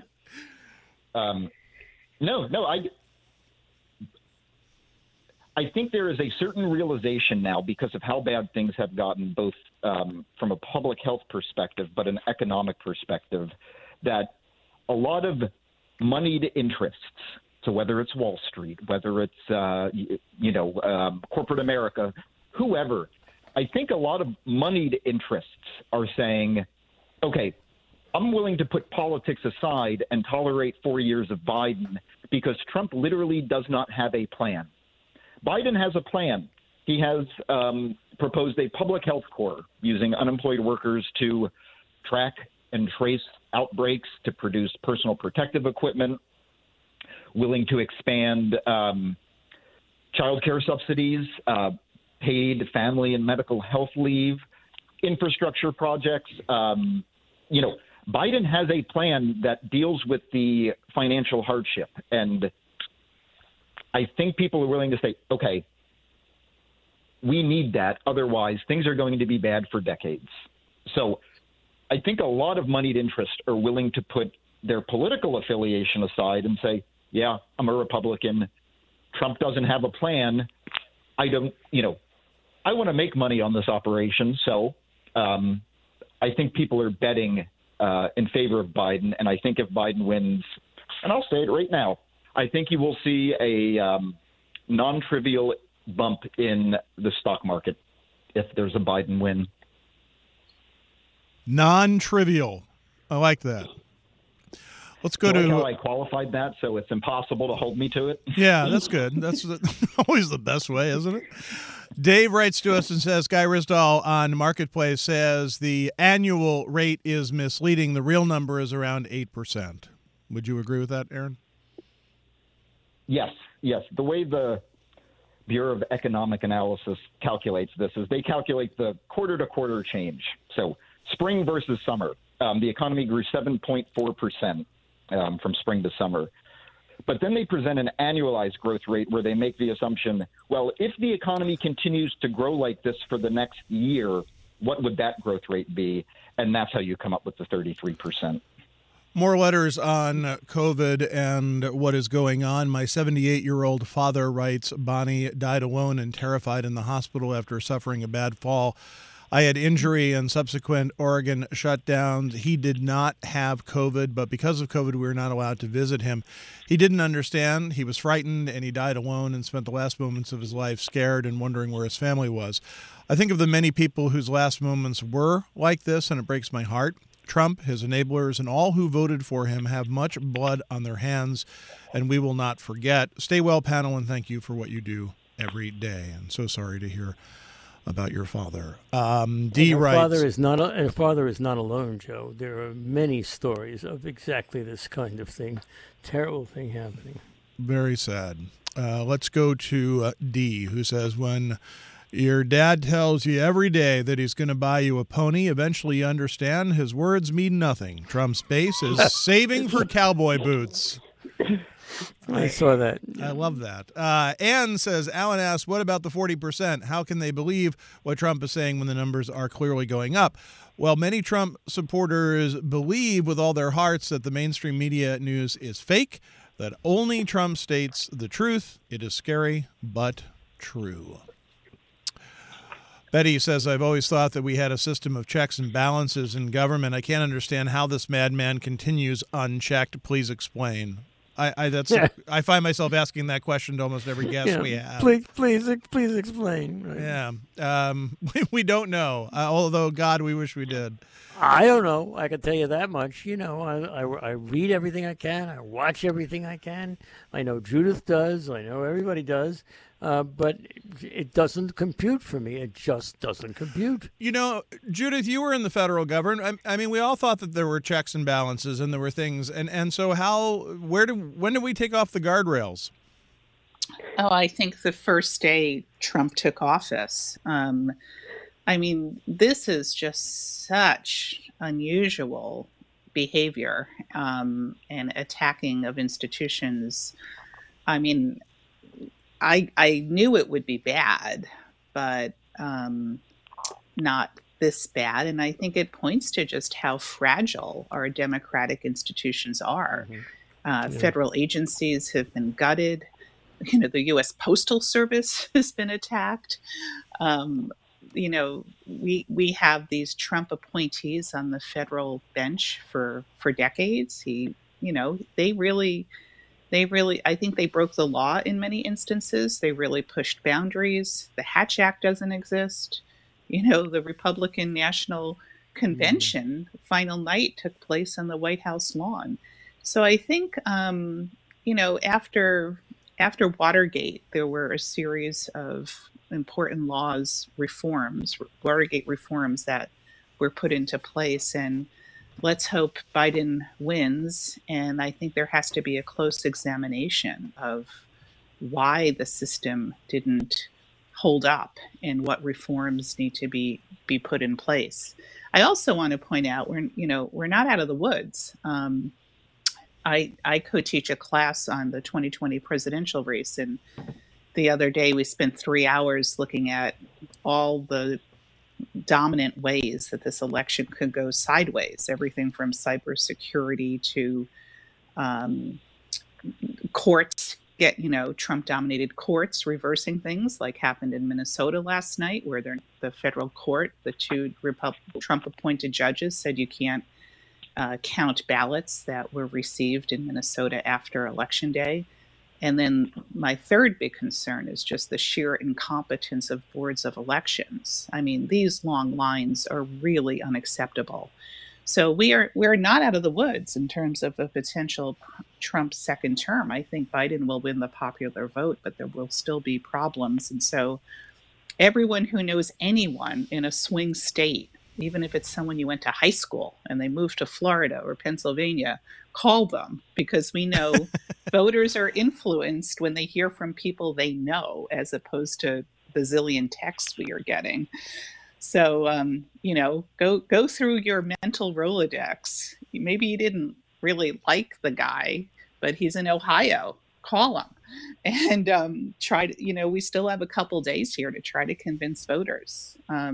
I think there is a certain realization now, because of how bad things have gotten, both from a public health perspective, but an economic perspective, that a lot of moneyed interests, so whether it's Wall Street, whether it's, corporate America, whoever, I think a lot of moneyed interests are saying, okay, I'm willing to put politics aside and tolerate 4 years of Biden because Trump literally does not have a plan. Biden has a plan. He has proposed a public health corps using unemployed workers to track and trace outbreaks, to produce personal protective equipment, willing to expand child care subsidies, paid family and medical health leave, infrastructure projects. Biden has a plan that deals with the financial hardship. And I think people are willing to say, okay, we need that. Otherwise, things are going to be bad for decades. So I think a lot of moneyed interests are willing to put their political affiliation aside and say, yeah, I'm a Republican. Trump doesn't have a plan. I want to make money on this operation. So I think people are betting in favor of Biden. And I think if Biden wins, and I'll say it right now, I think you will see a non-trivial bump in the stock market if there's a Biden win. Non-trivial. I like that. Let's go to how I qualified that, so it's impossible to hold me to it. Yeah, that's good. That's always the best way, isn't it? Dave writes to us and says, Guy Risdahl on Marketplace says the annual rate is misleading. The real number is around 8%. Would you agree with that, Aaron? Yes. The way the Bureau of Economic Analysis calculates this is they calculate the quarter-to-quarter change. So spring versus summer. The economy grew 7.4% from spring to summer. But then they present an annualized growth rate where they make the assumption, well, if the economy continues to grow like this for the next year, what would that growth rate be? And that's how you come up with the 33%. More letters on COVID and what is going on. My 78-year-old father writes, Bonnie died alone and terrified in the hospital after suffering a bad fall. I had injury and subsequent Oregon shutdowns. He did not have COVID, but because of COVID, we were not allowed to visit him. He didn't understand. He was frightened, and he died alone and spent the last moments of his life scared and wondering where his family was. I think of the many people whose last moments were like this, and it breaks my heart. Trump, his enablers, and all who voted for him have much blood on their hands, and we will not forget. Stay well, panel, and thank you for what you do every day. And so sorry to hear about your father. D writes, father is not alone, Joe. There are many stories of exactly this kind of thing, terrible thing happening. Very sad. Let's go to D, who says, when your dad tells you every day that he's going to buy you a pony, eventually you understand his words mean nothing. Trump's base is saving for cowboy boots. I saw that. I love that. Ann says, Alan asks, what about the 40%? How can they believe what Trump is saying when the numbers are clearly going up? Well, many Trump supporters believe with all their hearts that the mainstream media news is fake, that only Trump states the truth. It is scary, but true. Betty says, I've always thought that we had a system of checks and balances in government. I can't understand how this madman continues unchecked. Please explain. I find myself asking that question to almost every guest we have. Please explain. Right. Yeah. We don't know, although, God, we wish we did. I don't know. I can tell you that much. I read everything I can. I watch everything I can. I know Judith does. I know everybody does. But it doesn't compute for me. It just doesn't compute. Judith, you were in the federal government. I mean, we all thought that there were checks and balances and there were things. And so when did we take off the guardrails? Oh, I think the first day Trump took office. I mean, this is just such unusual behavior and attacking of institutions. I mean, I knew it would be bad, but not this bad. And I think it points to just how fragile our democratic institutions are. Federal agencies have been gutted. The U.S. Postal Service has been attacked. We have these Trump appointees on the federal bench for decades. They really, I think they broke the law in many instances. They really pushed boundaries. The Hatch Act doesn't exist. The Republican National Convention final night took place on the White House lawn. So I think, after Watergate, there were a series of important Watergate reforms that were put into place. And let's hope Biden wins. And I think there has to be a close examination of why the system didn't hold up and what reforms need to be put in place. I also want to point out we're not out of the woods. I co-teach a class on the 2020 presidential race, and the other day we spent 3 hours looking at all the dominant ways that this election could go sideways, everything from cybersecurity to courts, Trump-dominated courts reversing things like happened in Minnesota last night, where the federal court, the two Trump-appointed judges said you can't count ballots that were received in Minnesota after Election Day. And then my third big concern is just the sheer incompetence of boards of elections. I mean, these long lines are really unacceptable. So we're not out of the woods in terms of a potential Trump second term. I think Biden will win the popular vote, but there will still be problems. And so everyone who knows anyone in a swing state, even if it's someone you went to high school and they moved to Florida or Pennsylvania, call them, because we know voters are influenced when they hear from people they know, as opposed to the zillion texts we are getting. So, go through your mental Rolodex. Maybe you didn't really like the guy, but he's in Ohio. Call him and try to, we still have a couple days here to try to convince voters.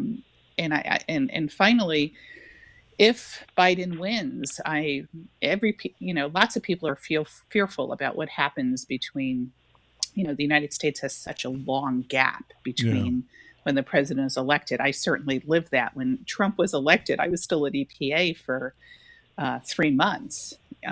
And finally, if Biden wins, lots of people are fearful about what happens between, the United States has such a long gap between when the president is elected. I certainly lived that. When Trump was elected, I was still at EPA for 3 months.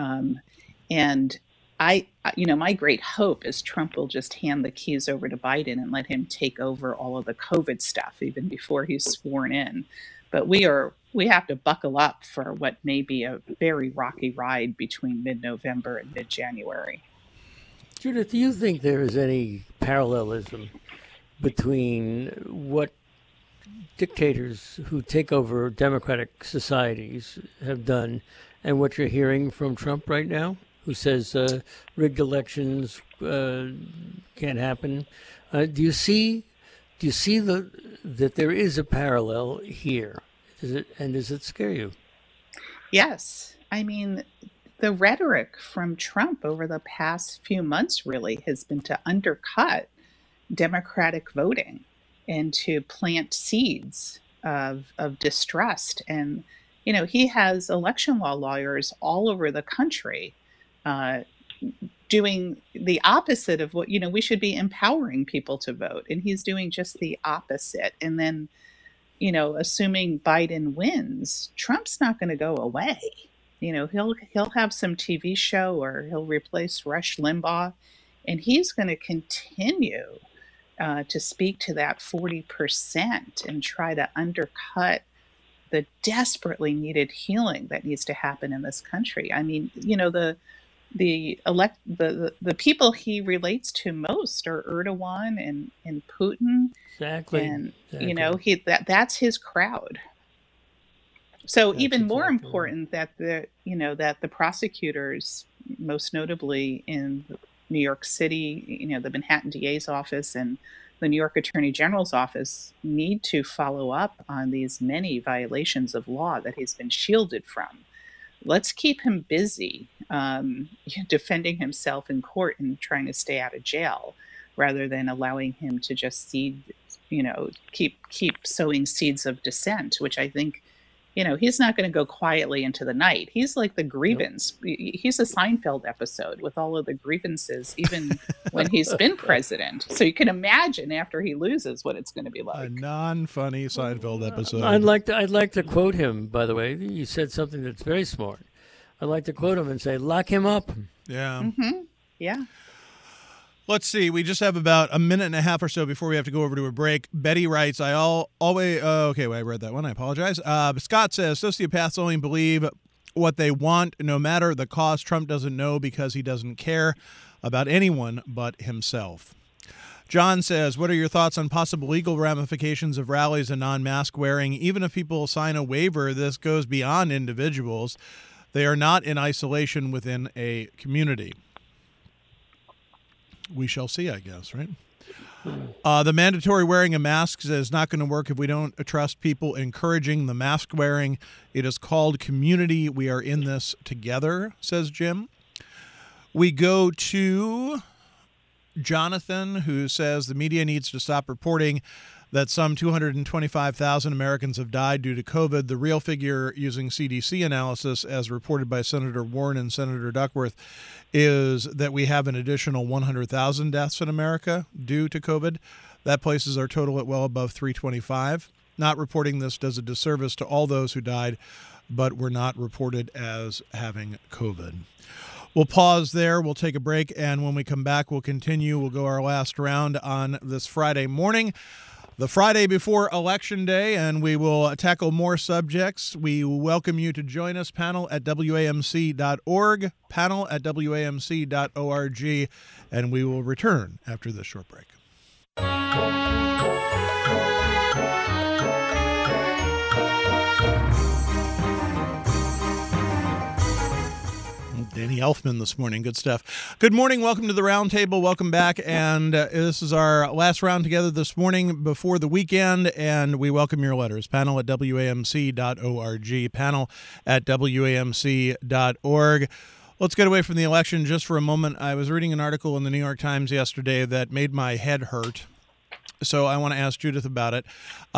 And my great hope is Trump will just hand the keys over to Biden and let him take over all of the COVID stuff even before he's sworn in. But we have to buckle up for what may be a very rocky ride between mid-November and mid-January. Judith, do you think there is any parallelism between what dictators who take over democratic societies have done and what you're hearing from Trump right now, who says rigged elections can't happen? Do you see that there is a parallel here? Does it scare you? Yes. I mean, the rhetoric from Trump over the past few months really has been to undercut Democratic voting and to plant seeds of distrust. And, he has election law lawyers all over the country doing the opposite of what, we should be empowering people to vote. And he's doing just the opposite. And then, assuming Biden wins, Trump's not going to go away. He'll have some TV show or he'll replace Rush Limbaugh, and he's going to continue to speak to that 40% and try to undercut the desperately needed healing that needs to happen in this country. I mean, the people he relates to most are Erdogan and Putin. Exactly. And that's his crowd. So that's even more important that the prosecutors, most notably in New York City, the Manhattan DA's office and the New York Attorney General's office, need to follow up on these many violations of law that he's been shielded from. Let's keep him busy defending himself in court and trying to stay out of jail, rather than allowing him to just cede, keep sowing seeds of dissent, which I think, he's not going to go quietly into the night. He's like the grievance. He's a Seinfeld episode with all of the grievances, even when he's been president. So you can imagine after he loses what it's going to be like. A non-funny Seinfeld episode. I'd like to quote him, by the way. He said something that's very smart. I'd like to quote him and say, lock him up. Yeah. Mm-hmm. Yeah. Let's see. We just have about a minute and a half or so before we have to go over to a break. Betty writes, I read that one. I apologize. Scott says, sociopaths only believe what they want, no matter the cost. Trump doesn't know because he doesn't care about anyone but himself. John says, what are your thoughts on possible legal ramifications of rallies and non-mask wearing? Even if people sign a waiver, this goes beyond individuals. They are not in isolation within a community. We shall see, I guess, right? The mandatory wearing of masks is not going to work if we don't trust people encouraging the mask wearing. It is called community. We are in this together, says Jim. We go to Jonathan, who says the media needs to stop reporting that some 225,000 Americans have died due to COVID. The real figure, using CDC analysis, as reported by Senator Warren and Senator Duckworth, is that we have an additional 100,000 deaths in America due to COVID. That places our total at well above 325. Not reporting this does a disservice to all those who died, but were not reported as having COVID. We'll pause there. We'll take a break, and when we come back, we'll continue. We'll go our last round on this Friday morning, the Friday before Election Day, and we will tackle more subjects. We welcome you to join us, panel at WAMC.org, panel at WAMC.org, and we will return after this short break. Danny Elfman this morning. Good stuff. Good morning. Welcome to the Roundtable. Welcome back. And this is our last round together this morning before the weekend. And we welcome your letters. Panel at WAMC.org. Panel at WAMC.org. Let's get away from the election just for a moment. I was reading an article in the New York Times yesterday that made my head hurt. So I want to ask Judith about it.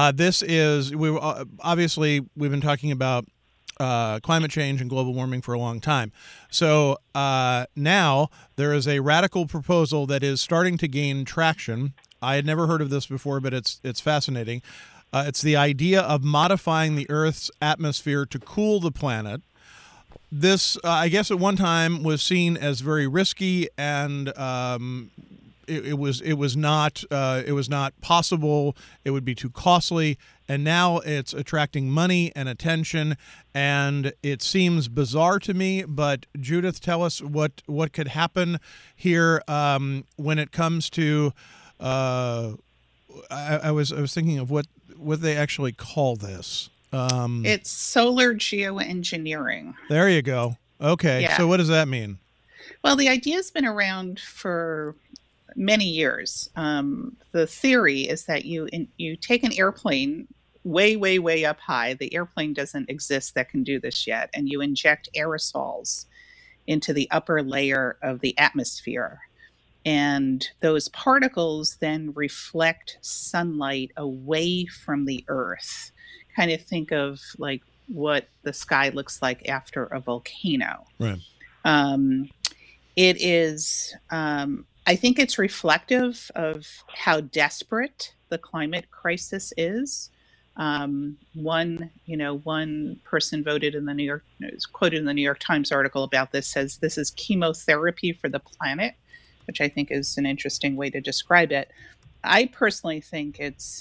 Obviously, we've been talking about climate change and global warming for a long time. So now there is a radical proposal that is starting to gain traction. I had never heard of this before, but it's fascinating. It's the idea of modifying the Earth's atmosphere to cool the planet. This, I guess, at one time was seen as very risky, and it was not possible. It would be too costly. And now it's attracting money and attention, and it seems bizarre to me. But Judith, tell us what could happen here when it comes to. I was thinking of what they actually call this. It's solar geoengineering. There you go. Okay, yeah. So what does that mean? Well, the idea's been around for many years. The theory is that you take an airplane way, way, way up high. The airplane doesn't exist that can do this yet. And you inject aerosols into the upper layer of the atmosphere. And those particles then reflect sunlight away from the Earth. Kind of think of like what the sky looks like after a volcano. Right. It is, I think it's reflective of how desperate the climate crisis is. One person quoted in the New York Times article about this, says this is chemotherapy for the planet, which I think is an interesting way to describe it. I personally think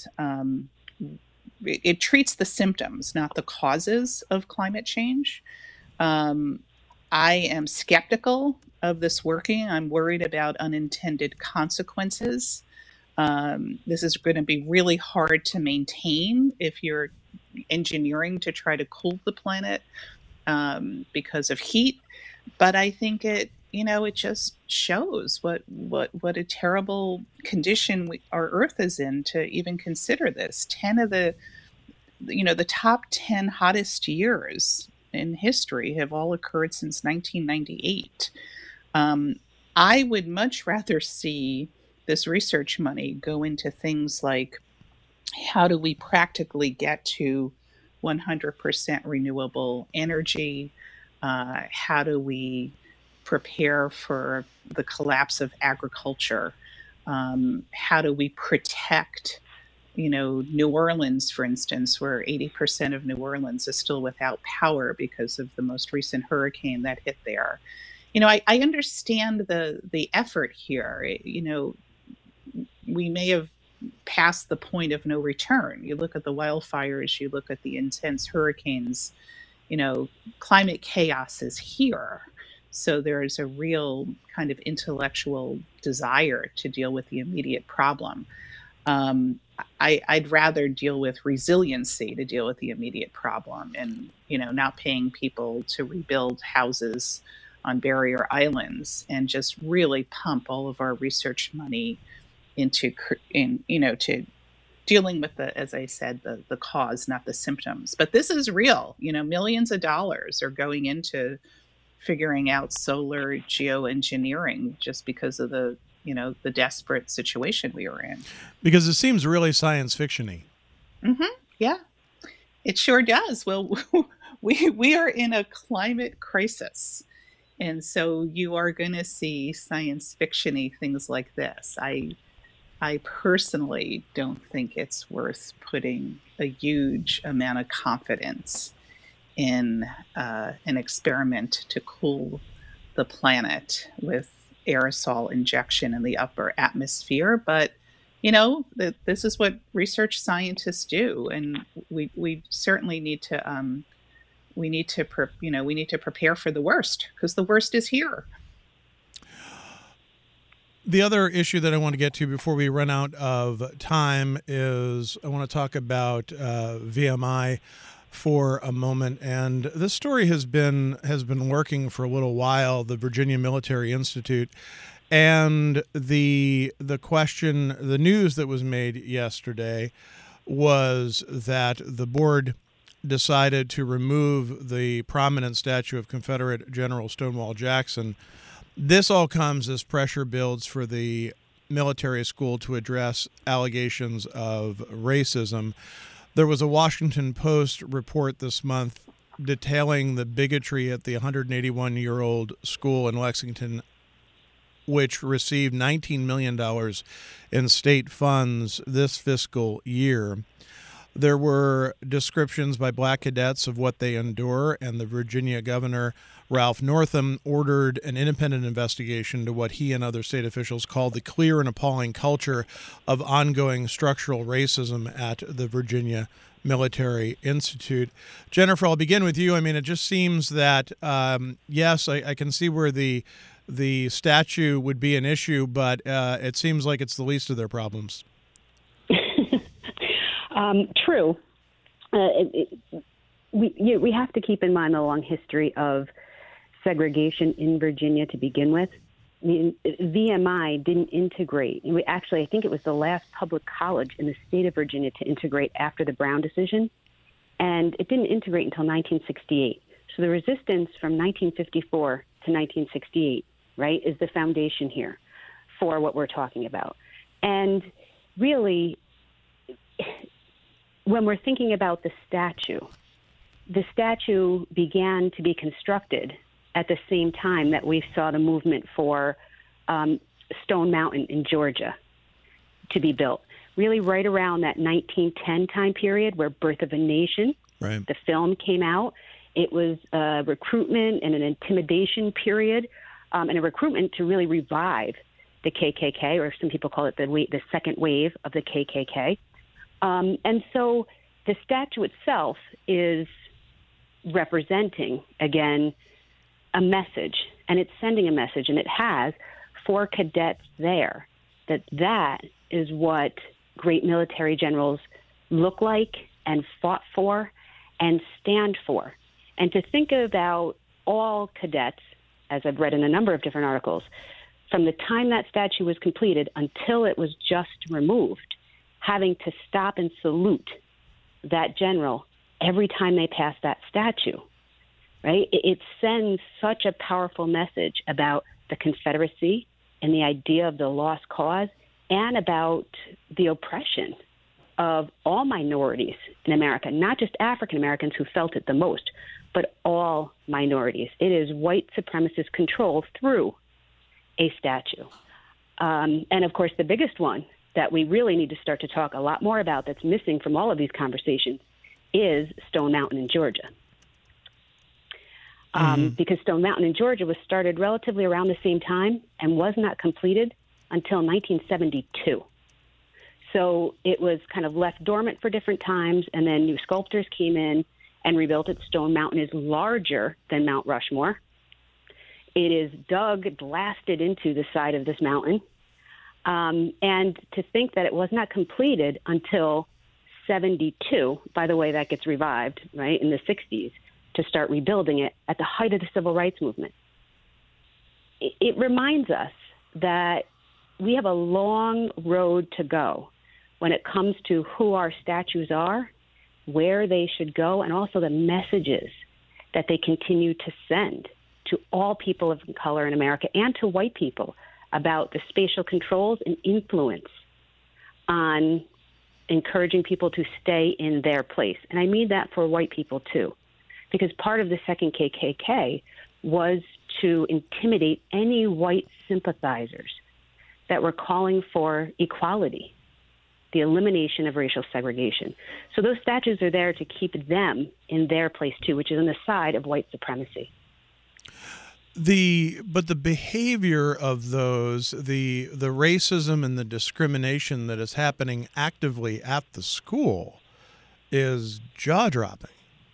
it treats the symptoms, not the causes of climate change. I am skeptical of this working. I'm worried about unintended consequences. This is going to be really hard to maintain if you're engineering to try to cool the planet because of heat. But I think it just shows what a terrible condition our Earth is in to even consider this. 10 of the top 10 hottest years in history have all occurred since 1998. I would much rather see this research money go into things like how do we practically get to 100% renewable energy? How do we prepare for the collapse of agriculture? How do we protect, New Orleans, for instance, where 80% of New Orleans is still without power because of the most recent hurricane that hit there? I understand the effort here. We may have passed the point of no return. You look at the wildfires, you look at the intense hurricanes, climate chaos is here. So there is a real kind of intellectual desire to deal with the immediate problem. I'd rather deal with resiliency to deal with the immediate problem, and not paying people to rebuild houses on barrier islands, and just really pump all of our research money into to dealing with as I said, the cause, not the symptoms. But this is real. Millions of dollars are going into figuring out solar geoengineering just because of the desperate situation we were in. Because it seems really science fiction-y. Mm-hmm. Yeah, it sure does. Well, we are in a climate crisis. And so you are going to see science fiction-y things like this. I personally don't think it's worth putting a huge amount of confidence in an experiment to cool the planet with aerosol injection in the upper atmosphere. But this is what research scientists do, and we certainly need to prepare for the worst, because the worst is here. The other issue that I want to get to before we run out of time is I want to talk about VMI for a moment. And this story has been working for a little while, the Virginia Military Institute. And the news that was made yesterday was that the board decided to remove the prominent statue of Confederate General Stonewall Jackson. This all comes as pressure builds for the military school to address allegations of racism. There was a Washington Post report this month detailing the bigotry at the 181-year-old school in Lexington, which received $19 million in state funds this fiscal year. There were descriptions by black cadets of what they endure, and the Virginia governor, Ralph Northam, ordered an independent investigation into what he and other state officials called the clear and appalling culture of ongoing structural racism at the Virginia Military Institute. Jennifer, I'll begin with you. I mean, it just seems that, yes, I can see where the statue would be an issue, but it seems like it's the least of their problems. True. We have to keep in mind the long history of segregation in Virginia to begin with. I mean, VMI didn't integrate. Actually, I think it was the last public college in the state of Virginia to integrate after the Brown decision, and it didn't integrate until 1968. So the resistance from 1954 to 1968, right, is the foundation here for what we're talking about. And really, when we're thinking about the statue began to be constructed at the same time that we saw the movement for Stone Mountain in Georgia to be built. Really right around that 1910 time period where Birth of a Nation, right, the film came out. It was a recruitment and an intimidation period, and a recruitment to really revive the KKK, or some people call it the second wave of the KKK. And so the statue itself is representing, again, a message, and it's sending a message, and it has for cadets there that is what great military generals look like and fought for and stand for. And to think about all cadets, as I've read in a number of different articles, from the time that statue was completed until it was just removed, having to stop and salute that general every time they pass that statue, right? It sends such a powerful message about the Confederacy and the idea of the lost cause, and about the oppression of all minorities in America, not just African Americans who felt it the most, but all minorities. It is white supremacist control through a statue. And of course, the biggest one that we really need to start to talk a lot more about that's missing from all of these conversations is Stone Mountain in Georgia. Because Stone Mountain in Georgia was started relatively around the same time and was not completed until 1972. So it was kind of left dormant for different times, and then new sculptors came in and rebuilt it. Stone Mountain is larger than Mount Rushmore. It is dug, blasted into the side of this mountain. And to think that it was not completed until 72, by the way, that gets revived, right, in the 60s, to start rebuilding it at the height of the civil rights movement. It reminds us that we have a long road to go when it comes to who our statues are, where they should go, and also the messages that they continue to send to all people of color in America and to white people about the spatial controls and influence on encouraging people to stay in their place. And I mean that for white people, too, because part of the second KKK was to intimidate any white sympathizers that were calling for equality, the elimination of racial segregation. So those statues are there to keep them in their place, too, which is on the side of white supremacy. But the behavior of those, the racism and the discrimination that is happening actively at the school is jaw-dropping.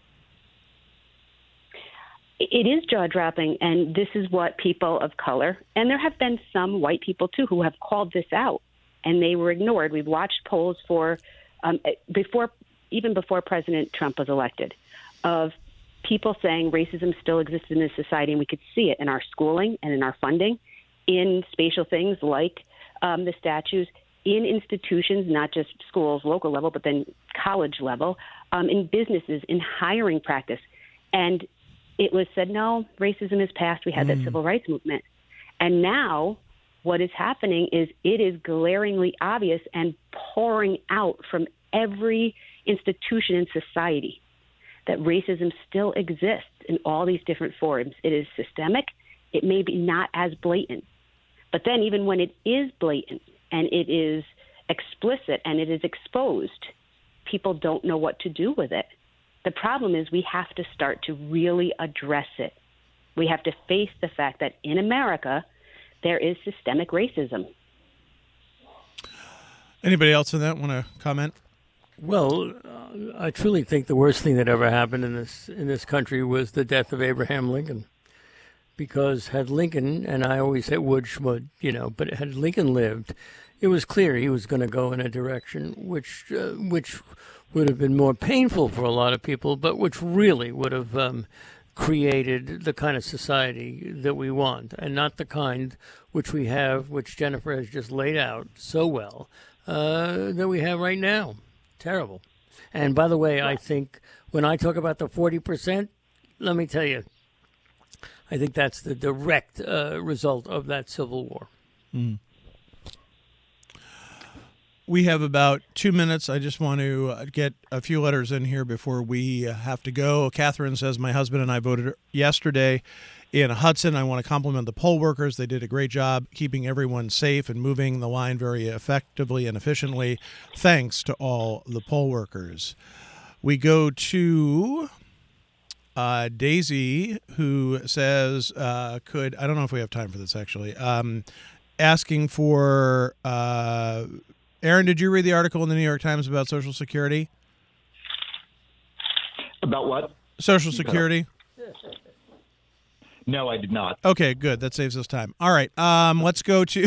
It is jaw-dropping, and this is what people of color, and there have been some white people, too, who have called this out, and they were ignored. We've watched polls for even before President Trump was elected, of people saying racism still exists in this society, and we could see it in our schooling and in our funding, in spatial things like the statues, in institutions, not just schools, local level, but then college level, in businesses, in hiring practice. And it was said, no, racism is past. We had that civil rights movement. And now what is happening is it is glaringly obvious and pouring out from every institution in society that racism still exists in all these different forms. It is systemic. It may be not as blatant. But then even when it is blatant and it is explicit and it is exposed, people don't know what to do with it. The problem is we have to start to really address it. We have to face the fact that in America, there is systemic racism. Anybody else on that want to comment? Well, I truly think the worst thing that ever happened in this country was the death of Abraham Lincoln. Because had Lincoln, and I always say would, but had Lincoln lived, it was clear he was going to go in a direction which would have been more painful for a lot of people, but which really would have created the kind of society that we want, and not the kind which we have, which Jennifer has just laid out so well, that we have right now. Terrible. And by the way, I think when I talk about the 40%, let me tell you, I think that's the direct result of that Civil War. Mm. We have about 2 minutes. I just want to get a few letters in here before we have to go. Catherine says, my husband and I voted yesterday in Hudson. I want to compliment the poll workers. They did a great job keeping everyone safe and moving the line very effectively and efficiently. Thanks to all the poll workers. We go to Daisy, who says, I don't know if we have time for this actually, asking for... Aaron, did you read the article in the New York Times about Social Security? About what? Social Security. No, I did not. Okay, good. That saves us time. All right, let's go to...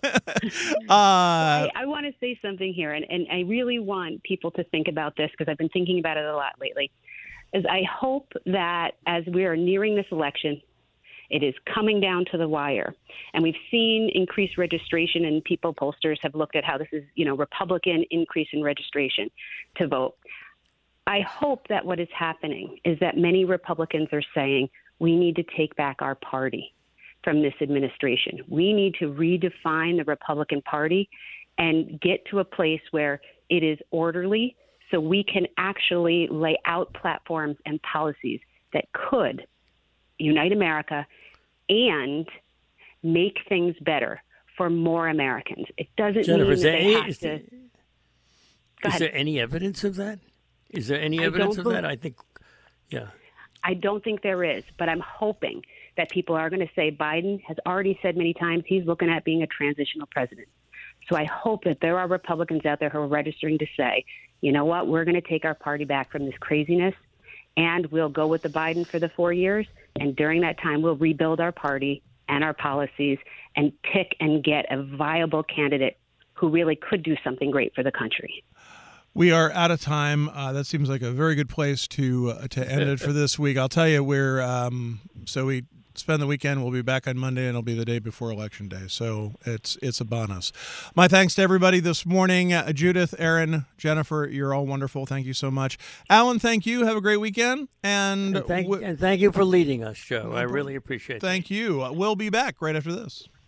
I want to say something here, and I really want people to think about this because I've been thinking about it a lot lately. Is I hope that as we are nearing this election, it is coming down to the wire. And we've seen increased registration, and pollsters have looked at how this is, Republican increase in registration to vote. I hope that what is happening is that many Republicans are saying we need to take back our party from this administration. We need to redefine the Republican Party and get to a place where it is orderly, so we can actually lay out platforms and policies that could unite America and make things better for more Americans. It doesn't Jennifer, mean that they have to. Is there any evidence of that? Is there any evidence of that? I think, yeah. I don't think there is, but I'm hoping that people are going to say Biden has already said many times he's looking at being a transitional president. So I hope that there are Republicans out there who are registering to say, you know what, we're going to take our party back from this craziness, and we'll go with the Biden for the 4 years. And during that time, we'll rebuild our party and our policies and pick and get a viable candidate who really could do something great for the country. We are out of time. That seems like a very good place to end it for this week. I'll tell you, so we spend the weekend. We'll be back on Monday, and it'll be the day before Election Day. So it's upon us. My thanks to everybody this morning. Judith, Aaron, Jennifer, you're all wonderful. Thank you so much. Alan, thank you. Have a great weekend. And thank you for leading us, Joe. I really appreciate it. Thank you. We'll be back right after this.